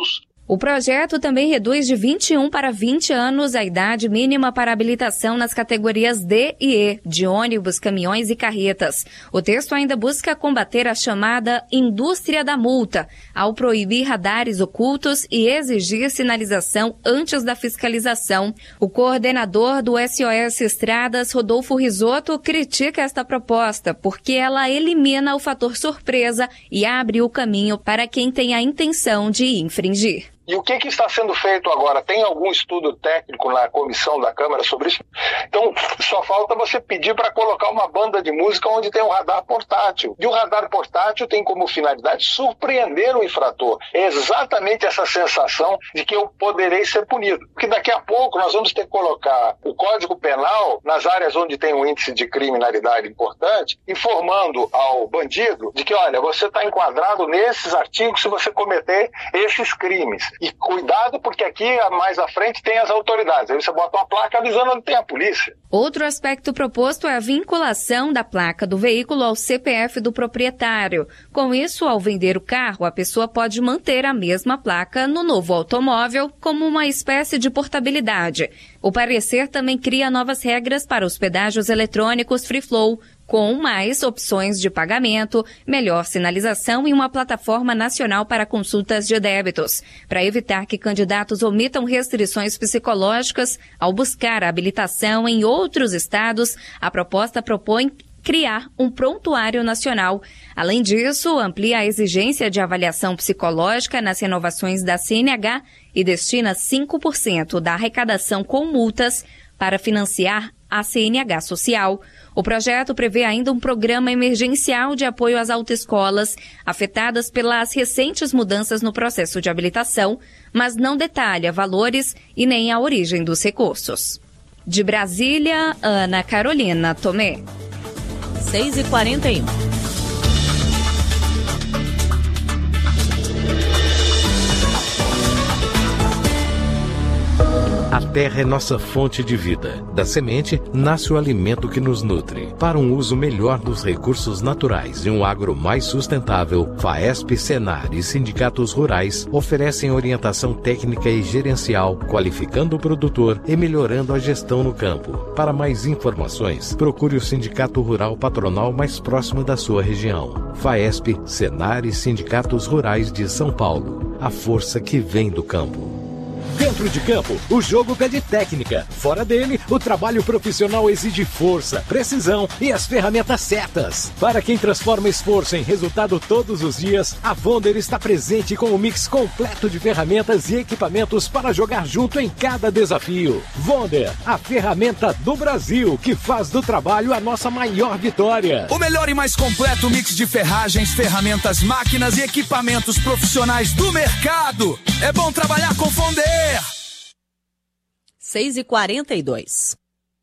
O projeto também reduz de 21 para 20 anos a idade mínima para habilitação nas categorias D e E, de ônibus, caminhões e carretas. O texto ainda busca combater a chamada indústria da multa, ao proibir radares ocultos e exigir sinalização antes da fiscalização. O coordenador do SOS Estradas, Rodolfo Risotto, critica esta proposta porque ela elimina o fator surpresa e abre o caminho para quem tem a intenção de infringir. E o que está sendo feito agora? Tem algum estudo técnico na comissão da Câmara sobre isso? Então, só falta você pedir para colocar uma banda de música onde tem um radar portátil. E o radar portátil tem como finalidade surpreender o infrator. É exatamente essa sensação de que eu poderei ser punido. Porque daqui a pouco nós vamos ter que colocar o Código Penal nas áreas onde tem um índice de criminalidade importante, informando ao bandido de que, olha, você está enquadrado nesses artigos se você cometer esses crimes. E cuidado, porque aqui mais à frente tem as autoridades. Aí você bota uma placa avisando onde tem a polícia. Outro aspecto proposto é a vinculação da placa do veículo ao CPF do proprietário. Com isso, ao vender o carro, a pessoa pode manter a mesma placa no novo automóvel como uma espécie de portabilidade. O parecer também cria novas regras para os pedágios eletrônicos Free Flow, com mais opções de pagamento, melhor sinalização e uma plataforma nacional para consultas de débitos. Para evitar que candidatos omitam restrições psicológicas ao buscar a habilitação em outros estados, a proposta propõe criar um prontuário nacional. Além disso, amplia a exigência de avaliação psicológica nas renovações da CNH e destina 5% da arrecadação com multas para financiar a CNH social. O projeto prevê ainda um programa emergencial de apoio às autoescolas afetadas pelas recentes mudanças no processo de habilitação, mas não detalha valores e nem a origem dos recursos. De Brasília, Ana Carolina Tomé. 6h41. A terra é nossa fonte de vida. Da semente, nasce o alimento que nos nutre. Para um uso melhor dos recursos naturais e um agro mais sustentável, FAESP, Senar e sindicatos rurais oferecem orientação técnica e gerencial, qualificando o produtor e melhorando a gestão no campo. Para mais informações, procure o Sindicato Rural Patronal mais próximo da sua região. FAESP, Senar e sindicatos rurais de São Paulo. A força que vem do campo. Dentro de campo, o jogo pede técnica. Fora dele, o trabalho profissional exige força, precisão e as ferramentas certas. Para quem transforma esforço em resultado todos os dias, a Vonder está presente com um mix completo de ferramentas e equipamentos para jogar junto em cada desafio. Vonder, a ferramenta do Brasil, que faz do trabalho a nossa maior vitória. O melhor e mais completo mix de ferragens, ferramentas, máquinas e equipamentos profissionais do mercado. É bom trabalhar com Vonder. 6h42.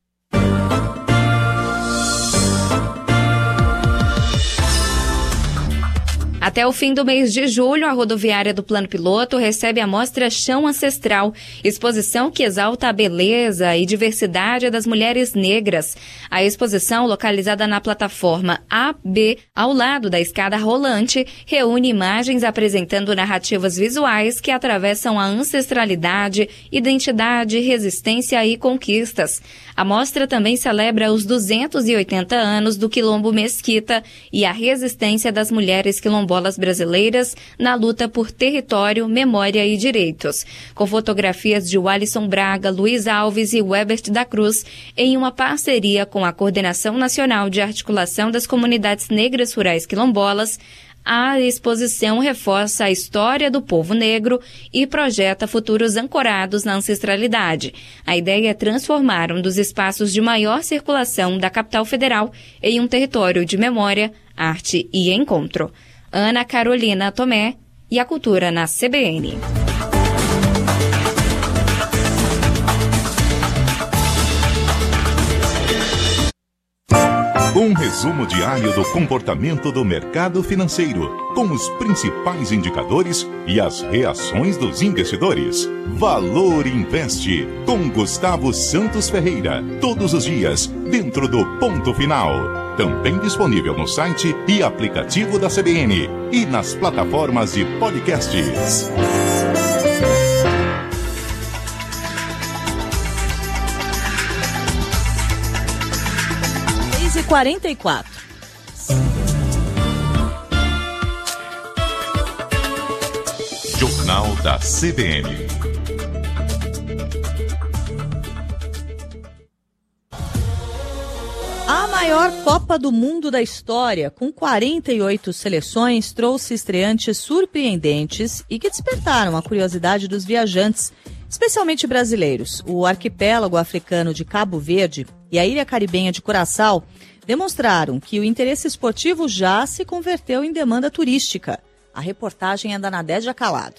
Até o fim do mês de julho, a rodoviária do Plano Piloto recebe a mostra Chão Ancestral, exposição que exalta a beleza e diversidade das mulheres negras. A exposição, localizada na plataforma AB, ao lado da escada rolante, reúne imagens apresentando narrativas visuais que atravessam a ancestralidade, identidade, resistência e conquistas. A mostra também celebra os 280 anos do Quilombo Mesquita e a resistência das mulheres quilombolas brasileiras na luta por território, memória e direitos, com fotografias de Walisson Braga, Luiz Alves e Webert da Cruz, em uma parceria com a Coordenação Nacional de Articulação das Comunidades Negras Rurais Quilombolas. A exposição reforça a história do povo negro e projeta futuros ancorados na ancestralidade. A ideia é transformar um dos espaços de maior circulação da capital federal em um território de memória, arte e encontro. Ana Carolina Tomé e a Cultura na CBN. Um resumo diário do comportamento do mercado financeiro, com os principais indicadores e as reações dos investidores. Valor Investe, com Gustavo Santos Ferreira, todos os dias, dentro do Ponto Final. Também disponível no site e aplicativo da CBN e nas plataformas de podcasts. 8h44. Jornal da CBN. A maior Copa do Mundo da história, com 48 seleções, trouxe estreantes surpreendentes e que despertaram a curiosidade dos viajantes, especialmente brasileiros. O arquipélago africano de Cabo Verde e a ilha caribenha de Curaçao demonstraram que o interesse esportivo já se converteu em demanda turística. A reportagem é da Nadédia Calado.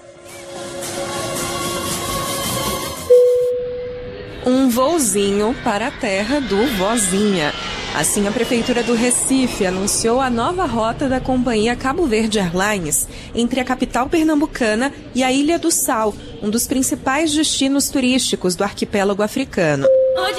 Um voozinho para a terra do Vozinha. Assim, a Prefeitura do Recife anunciou a nova rota da companhia Cabo Verde Airlines entre a capital pernambucana e a Ilha do Sal, um dos principais destinos turísticos do arquipélago africano.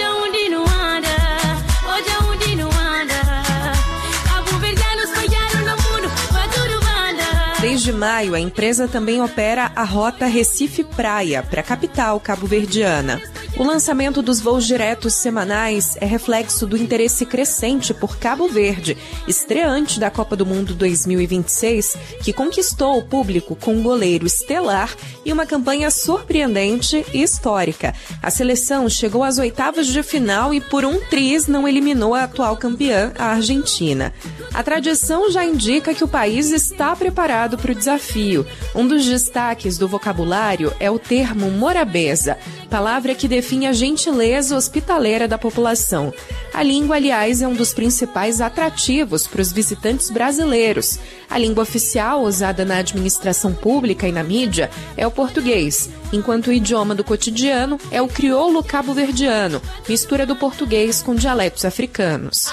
Desde maio, a empresa também opera a rota Recife Praia, para a capital cabo-verdiana. O lançamento dos voos diretos semanais é reflexo do interesse crescente por Cabo Verde, estreante da Copa do Mundo 2026, que conquistou o público com um goleiro estelar e uma campanha surpreendente e histórica. A seleção chegou às oitavas de final e, por um triz, não eliminou a atual campeã, a Argentina. A tradição já indica que o país está preparado para o desafio. Um dos destaques do vocabulário é o termo morabeza, palavra que define a gentileza hospitaleira da população. A língua, aliás, é um dos principais atrativos para os visitantes brasileiros. A língua oficial usada na administração pública e na mídia é o português, enquanto o idioma do cotidiano é o crioulo cabo-verdiano, mistura do português com dialetos africanos.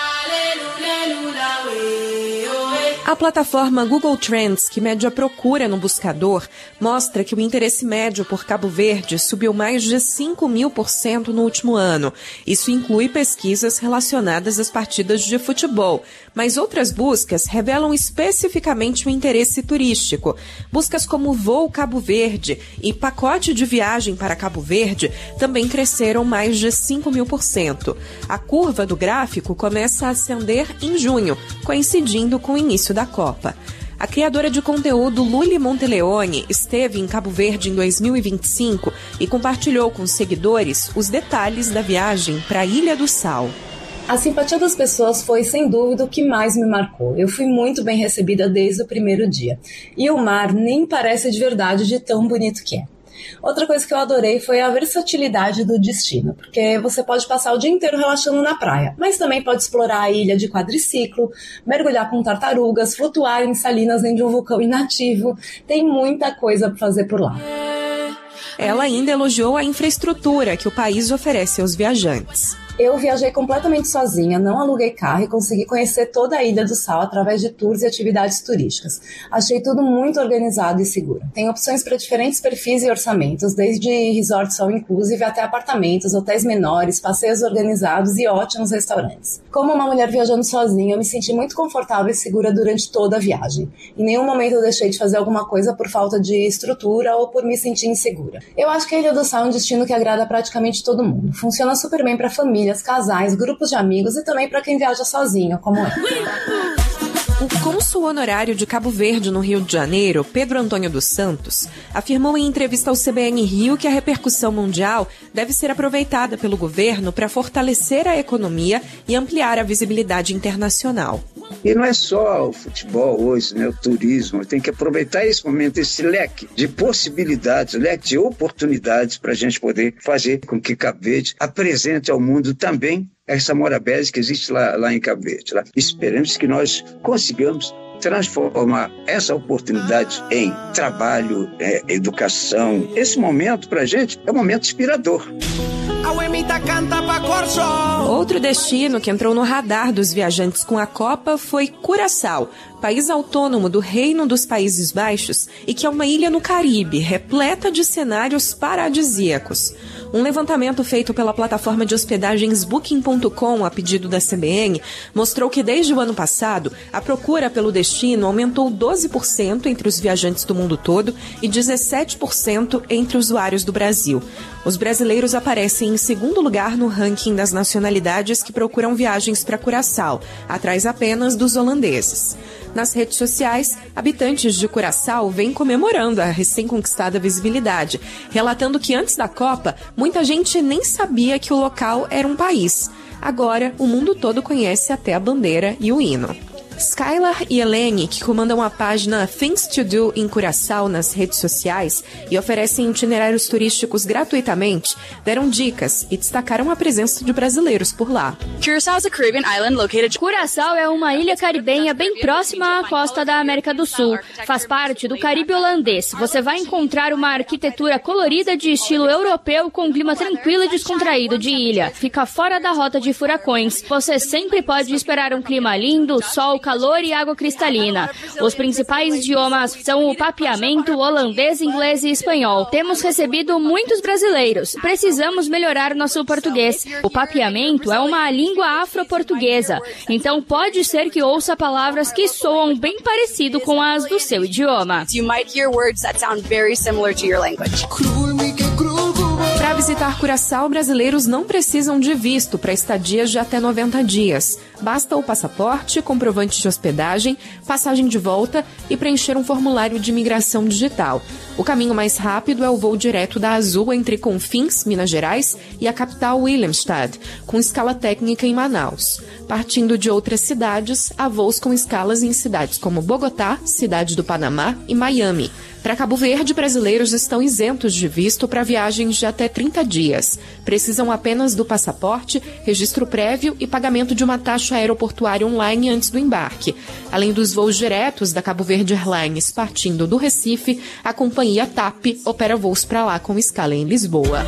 A plataforma Google Trends, que mede a procura no buscador, mostra que o interesse médio por Cabo Verde subiu mais de 5.000% no último ano. Isso inclui pesquisas relacionadas às partidas de futebol, mas outras buscas revelam especificamente o interesse turístico. Buscas como Voo Cabo Verde e Pacote de Viagem para Cabo Verde também cresceram mais de 5.000%. A curva do gráfico começa a ascender em junho, coincidindo com o início da Copa. A criadora de conteúdo Luli Monteleone esteve em Cabo Verde em 2025 e compartilhou com seguidores os detalhes da viagem para a Ilha do Sal. A simpatia das pessoas foi, sem dúvida, o que mais me marcou. Eu fui muito bem recebida desde o primeiro dia. E o mar nem parece de verdade de tão bonito que é. Outra coisa que eu adorei foi a versatilidade do destino, porque você pode passar o dia inteiro relaxando na praia, mas também pode explorar a ilha de quadriciclo, mergulhar com tartarugas, flutuar em salinas dentro de um vulcão inativo. Tem muita coisa para fazer por lá. Ela ainda elogiou a infraestrutura que o país oferece aos viajantes. Eu viajei completamente sozinha, não aluguei carro e consegui conhecer toda a Ilha do Sal através de tours e atividades turísticas. Achei tudo muito organizado e seguro. Tem opções para diferentes perfis e orçamentos, desde resorts all inclusive até apartamentos, hotéis menores, passeios organizados e ótimos restaurantes. Como uma mulher viajando sozinha, eu me senti muito confortável e segura durante toda a viagem. Em nenhum momento eu deixei de fazer alguma coisa por falta de estrutura ou por me sentir insegura. Eu acho que a Ilha do Sal é um destino que agrada praticamente todo mundo. Funciona super bem para família, casais, grupos de amigos e também para quem viaja sozinho, como eu. O cônsul honorário de Cabo Verde, no Rio de Janeiro, Pedro Antônio dos Santos, afirmou em entrevista ao CBN Rio que a repercussão mundial deve ser aproveitada pelo governo para fortalecer a economia e ampliar a visibilidade internacional. E não é só o futebol hoje, né? O turismo, tem que aproveitar esse momento, esse leque de possibilidades, leque de oportunidades para a gente poder fazer com que Cabo Verde apresente ao mundo também essa morabeza que existe lá em Cabo Verde. Lá. Esperamos que nós consigamos transformar essa oportunidade em trabalho, educação. Esse momento, para a gente, é um momento inspirador. Outro destino que entrou no radar dos viajantes com a Copa foi Curaçao, país autônomo do Reino dos Países Baixos e que é uma ilha no Caribe, repleta de cenários paradisíacos. Um levantamento feito pela plataforma de hospedagens Booking.com, a pedido da CBN, mostrou que desde o ano passado, a procura pelo destino aumentou 12% entre os viajantes do mundo todo e 17% entre usuários do Brasil. Os brasileiros aparecem em segundo lugar no ranking das nacionalidades que procuram viagens para Curaçao, atrás apenas dos holandeses. Nas redes sociais, habitantes de Curaçao vêm comemorando a recém-conquistada visibilidade, relatando que antes da Copa, muita gente nem sabia que o local era um país. Agora, o mundo todo conhece até a bandeira e o hino. Skylar e Helene, que comandam a página Things to Do em Curaçao nas redes sociais e oferecem itinerários turísticos gratuitamente, deram dicas e destacaram a presença de brasileiros por lá. Curaçao é uma ilha caribenha bem próxima à costa da América do Sul. Faz parte do Caribe holandês. Você vai encontrar uma arquitetura colorida de estilo europeu com um clima tranquilo e descontraído de ilha. Fica fora da rota de furacões. Você sempre pode esperar um clima lindo, sol, calor e água cristalina. Os principais idiomas são o papiamento, holandês, inglês e espanhol. Temos recebido muitos brasileiros. Precisamos melhorar nosso português. O papiamento é uma língua afro-portuguesa, então pode ser que ouça palavras que soam bem parecido com as do seu idioma. Para visitar Curaçao, brasileiros não precisam de visto para estadias de até 90 dias. Basta o passaporte, comprovante de hospedagem, passagem de volta e preencher um formulário de imigração digital. O caminho mais rápido é o voo direto da Azul entre Confins, Minas Gerais, e a capital Willemstad, com escala técnica em Manaus. Partindo de outras cidades, há voos com escalas em cidades como Bogotá, Cidade do Panamá e Miami. Para Cabo Verde, brasileiros estão isentos de visto para viagens de até 30 dias. Precisam apenas do passaporte, registro prévio e pagamento de uma taxa aeroportuária online antes do embarque. Além dos voos diretos da Cabo Verde Airlines partindo do Recife, a companhia TAP opera voos para lá com escala em Lisboa.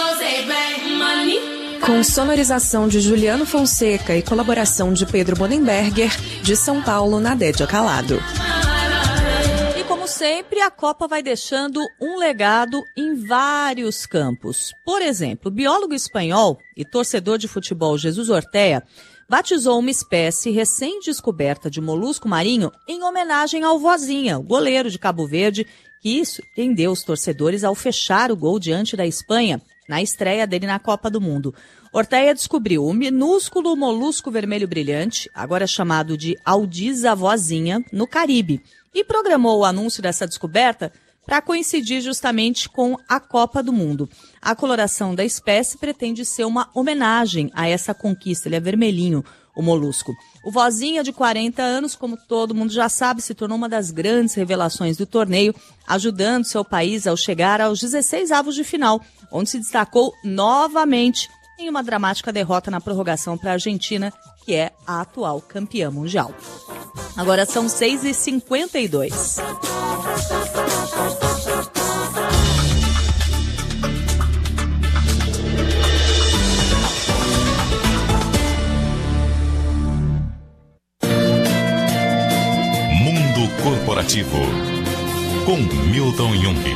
Com sonorização de Juliano Fonseca e colaboração de Pedro Bonenberger, de São Paulo, Nadédia Calado. Como sempre, a Copa vai deixando um legado em vários campos. Por exemplo, o biólogo espanhol e torcedor de futebol Jesus Ortega batizou uma espécie recém-descoberta de molusco marinho em homenagem ao Vozinha, o goleiro de Cabo Verde, que surpreendeu os torcedores ao fechar o gol diante da Espanha na estreia dele na Copa do Mundo. Ortega descobriu o minúsculo molusco vermelho brilhante, agora chamado de Aldiza Vozinha, no Caribe, e programou o anúncio dessa descoberta para coincidir justamente com a Copa do Mundo. A coloração da espécie pretende ser uma homenagem a essa conquista. Ele é vermelhinho, o molusco. O Vozinha, de 40 anos, como todo mundo já sabe, se tornou uma das grandes revelações do torneio, ajudando seu país ao chegar aos 16avos de final, onde se destacou novamente em uma dramática derrota na prorrogação para a Argentina, que é a atual campeã mundial. Agora são 6h52. Mundo Corporativo, com Milton Jung.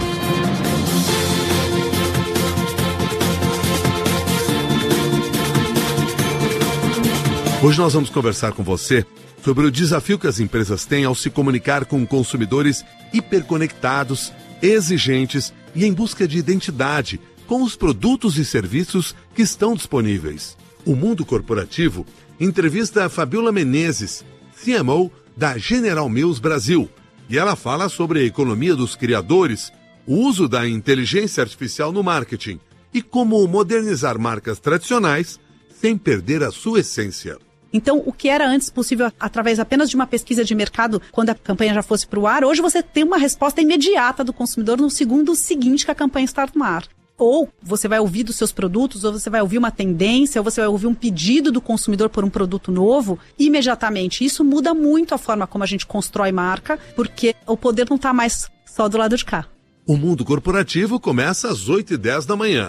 Hoje nós vamos conversar com você sobre o desafio que as empresas têm ao se comunicar com consumidores hiperconectados, exigentes e em busca de identidade com os produtos e serviços que estão disponíveis. O Mundo Corporativo entrevista a Fabiola Menezes, CMO da General Mills Brasil, e ela fala sobre a economia dos criadores, o uso da inteligência artificial no marketing e como modernizar marcas tradicionais sem perder a sua essência. Então, o que era antes possível através apenas de uma pesquisa de mercado, quando a campanha já fosse para o ar, hoje você tem uma resposta imediata do consumidor no segundo seguinte que a campanha está no ar. Ou você vai ouvir dos seus produtos, ou você vai ouvir uma tendência, ou você vai ouvir um pedido do consumidor por um produto novo, imediatamente. Isso muda muito a forma como a gente constrói marca, porque o poder não está mais só do lado de cá. O Mundo Corporativo começa às 8h10 da manhã.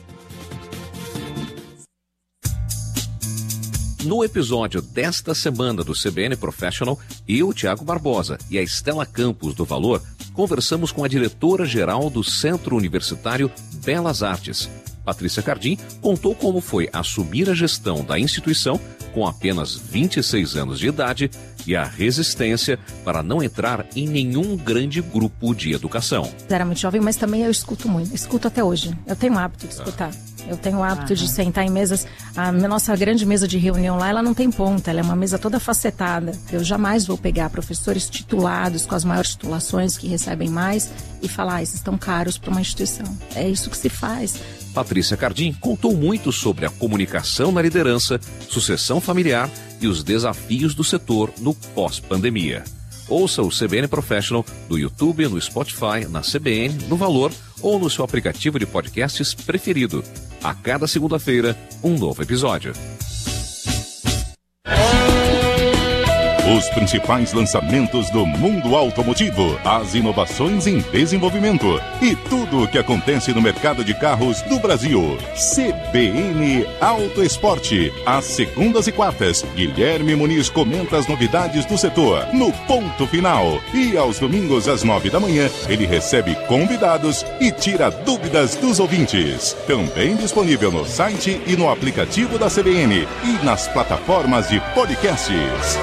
No episódio desta semana do CBN Professional, eu, Tiago Barbosa, e a Estela Campos do Valor, conversamos com a diretora-geral do Centro Universitário Belas Artes, Patrícia Cardim contou como foi assumir a gestão da instituição com apenas 26 anos de idade e a resistência para não entrar em nenhum grande grupo de educação. Era muito jovem, mas também eu escuto muito. Escuto até hoje. Eu tenho o hábito de escutar. Eu tenho o hábito de sentar em mesas. A nossa grande mesa de reunião lá, ela não tem ponta. Ela é uma mesa toda facetada. Eu jamais vou pegar professores titulados, com as maiores titulações, que recebem mais, e falar, esses estão caros para uma instituição. É isso que se faz. Patrícia Cardim contou muito sobre a comunicação na liderança, sucessão familiar e os desafios do setor no pós-pandemia. Ouça o CBN Professional no YouTube, no Spotify, na CBN, no Valor ou no seu aplicativo de podcasts preferido. A cada segunda-feira, um novo episódio. Os principais lançamentos do mundo automotivo, as inovações em desenvolvimento e tudo o que acontece no mercado de carros do Brasil. CBN Auto Esporte. Às segundas e quartas, Guilherme Muniz comenta as novidades do setor no Ponto Final. E aos domingos, às 9 da manhã, ele recebe convidados e tira dúvidas dos ouvintes. Também disponível no site e no aplicativo da CBN e nas plataformas de podcasts.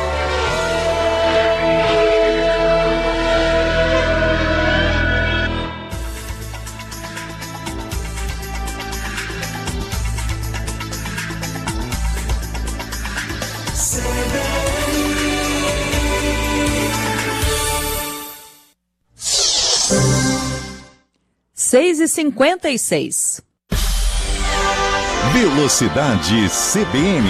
Seis e 56. Velocidade CBN.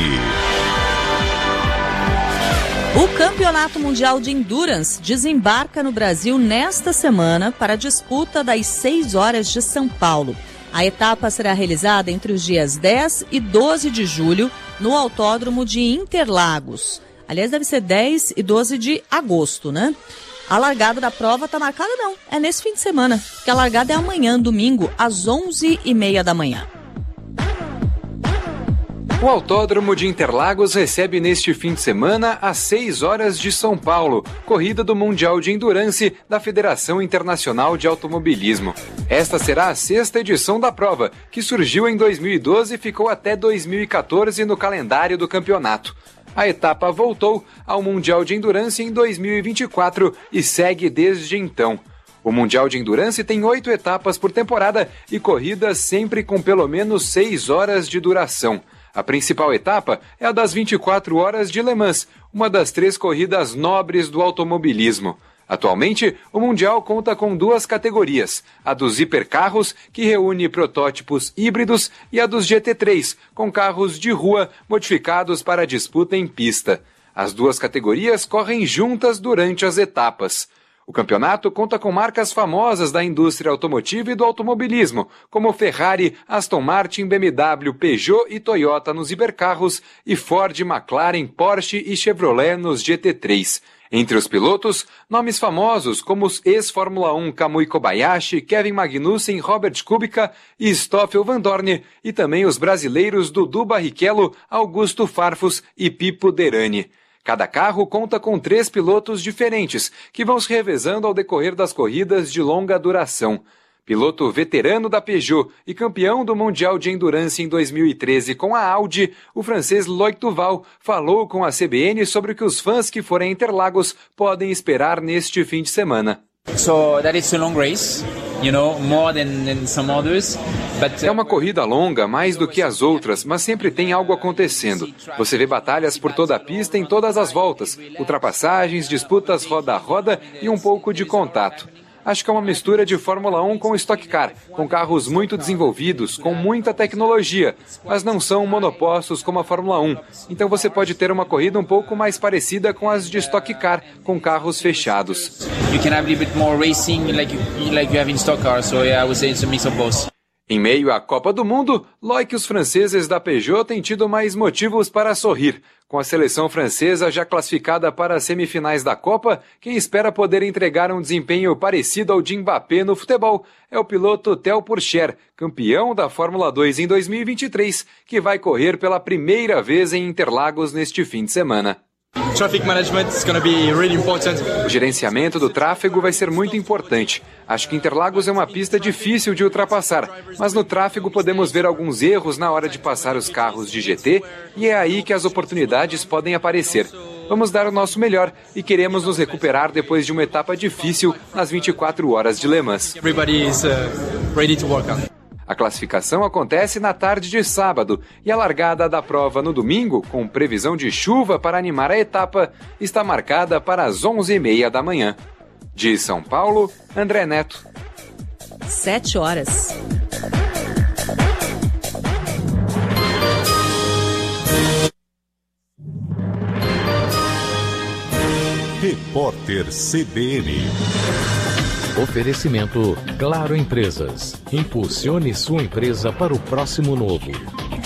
O Campeonato Mundial de Endurance desembarca no Brasil nesta semana para a disputa das 6 horas de São Paulo. A etapa será realizada entre os dias 10 e 12 de julho no Autódromo de Interlagos. Aliás, deve ser 10 e 12 de agosto, né? A largada da prova está marcada não, é nesse fim de semana, porque a largada é amanhã, domingo, às 11h30 da manhã. O Autódromo de Interlagos recebe neste fim de semana às 6 horas de São Paulo, corrida do Mundial de Endurance da Federação Internacional de Automobilismo. Esta será a 6ª edição da prova, que surgiu em 2012 e ficou até 2014 no calendário do campeonato. A etapa voltou ao Mundial de Endurance em 2024 e segue desde então. O Mundial de Endurance tem 8 etapas por temporada e corridas sempre com pelo menos 6 horas de duração. A principal etapa é a das 24 horas de Le Mans, uma das 3 corridas nobres do automobilismo. Atualmente, o Mundial conta com 2 categorias, a dos hipercarros, que reúne protótipos híbridos, e a dos GT3, com carros de rua modificados para disputa em pista. As 2 categorias correm juntas durante as etapas. O campeonato conta com marcas famosas da indústria automotiva e do automobilismo, como Ferrari, Aston Martin, BMW, Peugeot e Toyota nos hipercarros e Ford, McLaren, Porsche e Chevrolet nos GT3. Entre os pilotos, nomes famosos como os ex-Fórmula 1 Kamui Kobayashi, Kevin Magnussen, Robert Kubica e Stoffel Vandoorne, e também os brasileiros Dudu Barrichello, Augusto Farfus e Pipo Derani. Cada carro conta com 3 pilotos diferentes, que vão se revezando ao decorrer das corridas de longa duração. Piloto veterano da Peugeot e campeão do Mundial de Endurance em 2013 com a Audi, o francês Loïc Duval falou com a CBN sobre o que os fãs que forem a Interlagos podem esperar neste fim de semana. É uma corrida longa, mais do que as outras, mas sempre tem algo acontecendo. Você vê batalhas por toda a pista em todas as voltas, ultrapassagens, disputas roda a roda e um pouco de contato. Acho que é uma mistura de Fórmula 1 com Stock Car, com carros muito desenvolvidos, com muita tecnologia, mas não são monopostos como a Fórmula 1. Então você pode ter uma corrida um pouco mais parecida com as de Stock Car, com carros fechados. Em meio à Copa do Mundo, Loïc e os franceses da Peugeot têm tido mais motivos para sorrir. Com a seleção francesa já classificada para as semifinais da Copa, quem espera poder entregar um desempenho parecido ao de Mbappé no futebol é o piloto Theo Pourchaire, campeão da Fórmula 2 em 2023, que vai correr pela primeira vez em Interlagos neste fim de semana. Traffic management is going to be really important. O gerenciamento do tráfego vai ser muito importante. Acho que Interlagos é uma pista difícil de ultrapassar, mas no tráfego podemos ver alguns erros na hora de passar os carros de GT e é aí que as oportunidades podem aparecer. Vamos dar o nosso melhor e queremos nos recuperar depois de uma etapa difícil nas 24 horas de Le Mans. Everybody is ready to work on. A classificação acontece na tarde de sábado e a largada da prova no domingo, com previsão de chuva para animar a etapa, está marcada para as 11h30 da manhã. De São Paulo, André Neto. 7 horas. Repórter CBN. Oferecimento Claro Empresas. Impulsione sua empresa para o próximo novo.